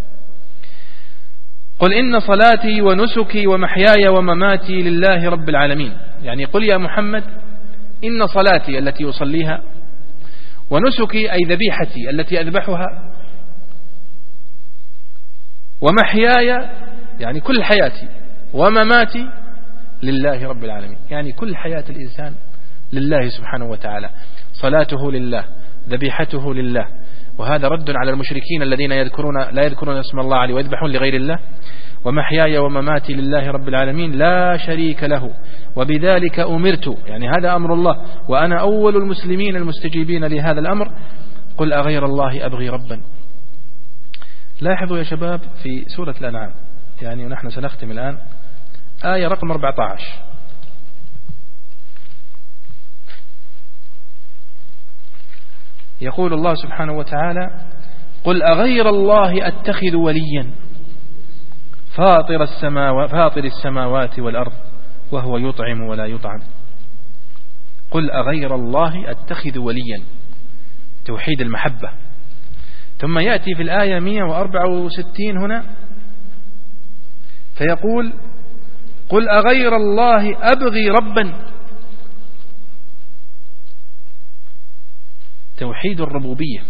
قل إن صلاتي ونسكي ومحياي ومماتي لله رب العالمين، يعني قل يا محمد إن صلاتي التي أصليها ونسكي أي ذبيحتي التي أذبحها ومحياي يعني كل حياتي ومماتي لله رب العالمين، يعني كل حياة الإنسان لله سبحانه وتعالى، صلاته لله، ذبيحته لله. وهذا رد على المشركين الذين يذكرون لا يذكرون اسم الله عليه ويذبحون لغير الله. ومحياي ومماتي لله رب العالمين لا شريك له وبذلك أمرت، يعني هذا أمر الله وأنا أول المسلمين المستجيبين لهذا الأمر. قل أغير الله أبغي ربا. لاحظوا يا شباب في سورة الأنعام، يعني ونحن سنختم الآن آية رقم أربعة عشر. يقول الله سبحانه وتعالى: قل أغير الله أتخذ وليا فاطر السماوات, فاطر السماوات والأرض وهو يطعم ولا يطعم. قل أغير الله أتخذ وليا، توحيد المحبة. ثم يأتي في الآية مئة وأربعة وستين هنا فيقول: قل أغير الله أبغي ربا، توحيد الربوبية.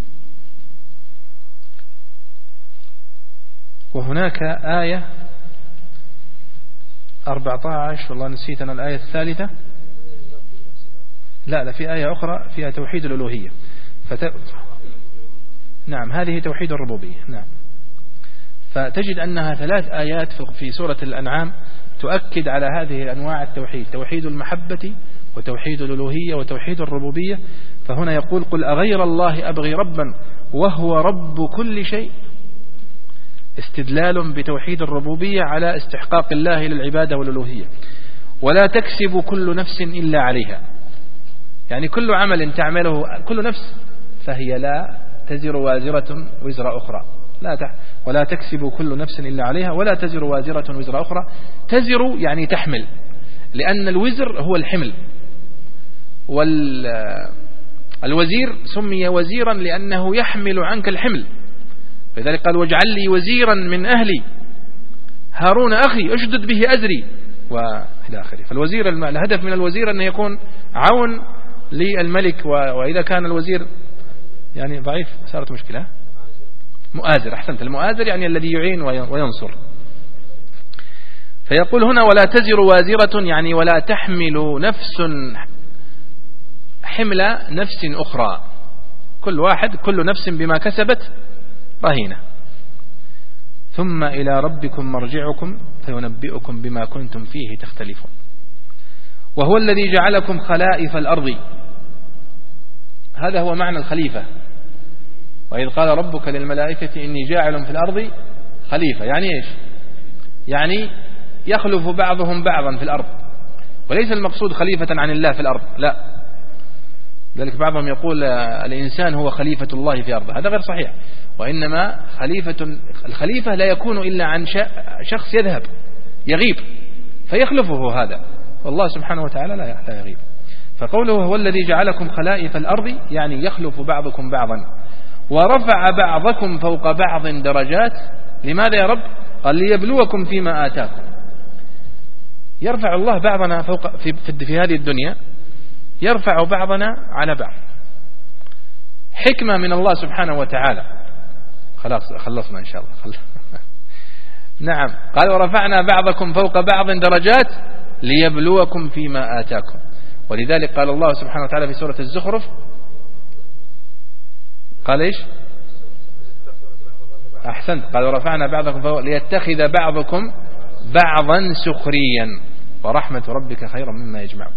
وهناك آية أربعة عشر، والله نسيت أنا الآية الثالثة، لا لا في آية أخرى فيها توحيد الألوهية. فت... نعم هذه توحيد الربوبية. نعم، فتجد أنها ثلاث آيات في سورة الأنعام تؤكد على هذه أنواع التوحيد: توحيد المحبة وتوحيد الألوهية وتوحيد الربوبية. فهنا يقول: قل أغير الله أبغي ربا وهو رب كل شيء، استدلال بتوحيد الربوبية على استحقاق الله للعبادة والألوهية. ولا تكسب كل نفس إلا عليها، يعني كل عمل تعمله كل نفس فهي لا تزر وازرة وزر أخرى، لا تح ولا تكسب كل نفس إلا عليها ولا تزر وازرة وزر أخرى. تزر يعني تحمل، لأن الوزر هو الحمل، والوزير سمي وزيرا لأنه يحمل عنك الحمل. لذلك قال: واجعل لي وزيرا من أهلي هارون أخي أشدد به أزري وإلى آخره. فالوزير الهدف من الوزير أن يكون عون للملك، وإذا كان الوزير يعني ضعيف صارت مشكلة. مؤازر، أحسنت، المؤازر يعني الذي يعين وينصر. فيقول هنا: ولا تزر وازرة، يعني ولا تحمل نفس حمل نفس أخرى، كل واحد كل نفس بما كسبت رهينة. ثم إلى ربكم مرجعكم فينبئكم بما كنتم فيه تختلفون. وهو الذي جعلكم خلائف الأرض، هذا هو معنى الخليفة. وإذ قال ربك للملائكة إني جاعل في الأرض خليفة، يعني إيش؟ يعني يخلف بعضهم بعضا في الأرض، وليس المقصود خليفة عن الله في الأرض، لا. ذلك بعضهم يقول الإنسان هو خليفة الله في أرضه، هذا غير صحيح. وإنما خليفة الخليفة لا يكون إلا عن شخص يذهب يغيب فيخلفه هذا، والله سبحانه وتعالى لا يغيب. فقوله هو الذي جعلكم خلائف الأرض يعني يخلف بعضكم بعضا. ورفع بعضكم فوق بعض درجات، لماذا يا رب؟ قال: ليبلوكم فيما آتاكم. يرفع الله بعضنا فوق في, في هذه الدنيا، يرفع بعضنا على بعض، حكمة من الله سبحانه وتعالى. خلاص خلصنا إن شاء الله خلص. نعم، قال: ورفعنا بعضكم فوق بعض درجات ليبلوكم فيما آتاكم. ولذلك قال الله سبحانه وتعالى في سورة الزخرف، قال إيش؟ أحسنت، قال: ورفعنا بعضكم فوق ليتخذ بعضكم بعضا سخريا ورحمة ربك خير مما يجمع.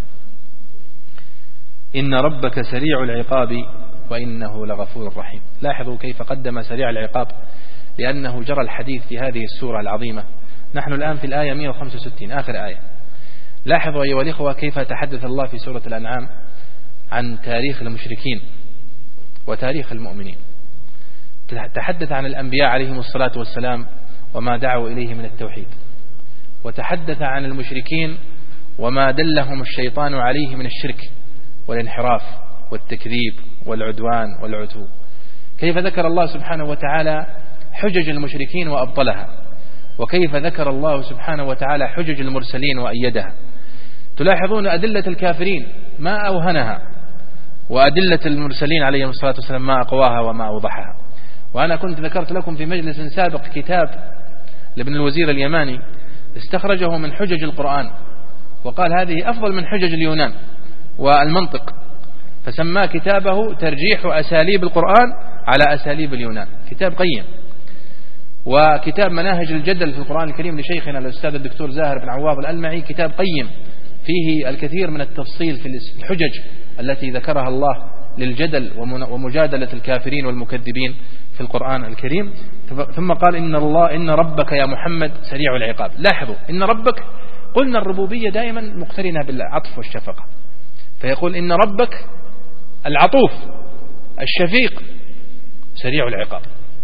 إن ربك سريع العقاب وإنه لغفور رحيم. لاحظوا كيف قدم سريع العقاب، لأنه جرى الحديث في هذه السورة العظيمة. نحن الآن في الآية مئة وخمسة وستين آخر آية. لاحظوا أيها الإخوة كيف تحدث الله في سورة الأنعام عن تاريخ المشركين وتاريخ المؤمنين. تحدث عن الأنبياء عليهم الصلاة والسلام وما دعوا إليه من التوحيد، وتحدث عن المشركين وما دلهم الشيطان عليه من الشرك والانحراف والتكذيب والعدوان والعتو. كيف ذكر الله سبحانه وتعالى حجج المشركين وأبطلها، وكيف ذكر الله سبحانه وتعالى حجج المرسلين وأيدها. تلاحظون أدلة الكافرين ما أوهنها، وأدلة المرسلين عليهم الصلاة والسلام ما أقواها وما أوضحها. وأنا كنت ذكرت لكم في مجلس سابق كتاب لابن الوزير اليماني استخرجه من حجج القرآن، وقال هذه أفضل من حجج اليونان والمنطق، فسماه كتابه ترجيح أساليب القرآن على أساليب اليونان، كتاب قيم. وكتاب مناهج الجدل في القرآن الكريم لشيخنا الأستاذ الدكتور زاهر بن عواض الألمعي، كتاب قيم فيه الكثير من التفصيل في الحجج التي ذكرها الله للجدل ومجادلة الكافرين والمكذبين في القرآن الكريم. ثم قال إن الله إن ربك يا محمد سريع العقاب. لاحظوا إن ربك، قلنا الربوبية دائما مقترنة بالعطف والشفقة، فيقول إن ربك العطوف الشفيق سريع العقاب،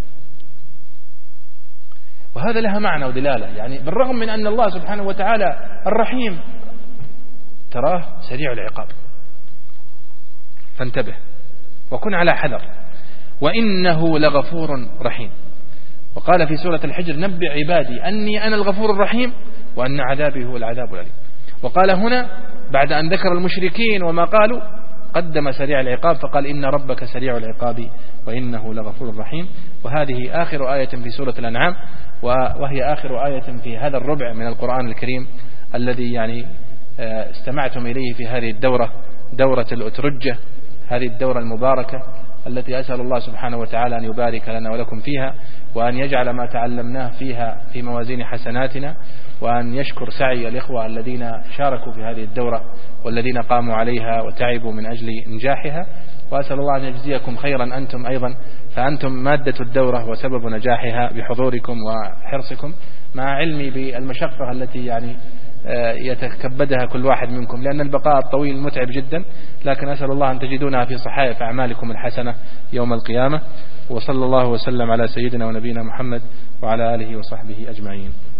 وهذا لها معنى ودلالة. يعني بالرغم من أن الله سبحانه وتعالى الرحيم تراه سريع العقاب، فانتبه وكن على حذر. وإنه لغفور رحيم. وقال في سورة الحجر نبئ عبادي أني أنا الغفور الرحيم وأن عذابي هو العذاب الأليم. وقال هنا بعد أن ذكر المشركين وما قالوا قدم سريع العقاب فقال إن ربك سريع العقاب وإنه لغفور رحيم. وهذه آخر آية في سورة الأنعام، وهي آخر آية في هذا الربع من القرآن الكريم الذي يعني استمعتم إليه في هذه الدورة، دورة الأترجة، هذه الدورة المباركة التي أسأل الله سبحانه وتعالى أن يبارك لنا ولكم فيها، وأن يجعل ما تعلمناه فيها في موازين حسناتنا، وأن يشكر سعي الإخوة الذين شاركوا في هذه الدورة والذين قاموا عليها وتعبوا من أجل إنجاحها. وأسأل الله أن يجزيكم خيرا أنتم أيضا، فأنتم مادة الدورة وسبب نجاحها بحضوركم وحرصكم، مع علمي بالمشقة التي يعني يتكبدها كل واحد منكم، لأن البقاء الطويل متعب جدا، لكن أسأل الله أن تجدونها في صحائف أعمالكم الحسنة يوم القيامة. وصلى الله وسلم على سيدنا ونبينا محمد وعلى آله وصحبه أجمعين.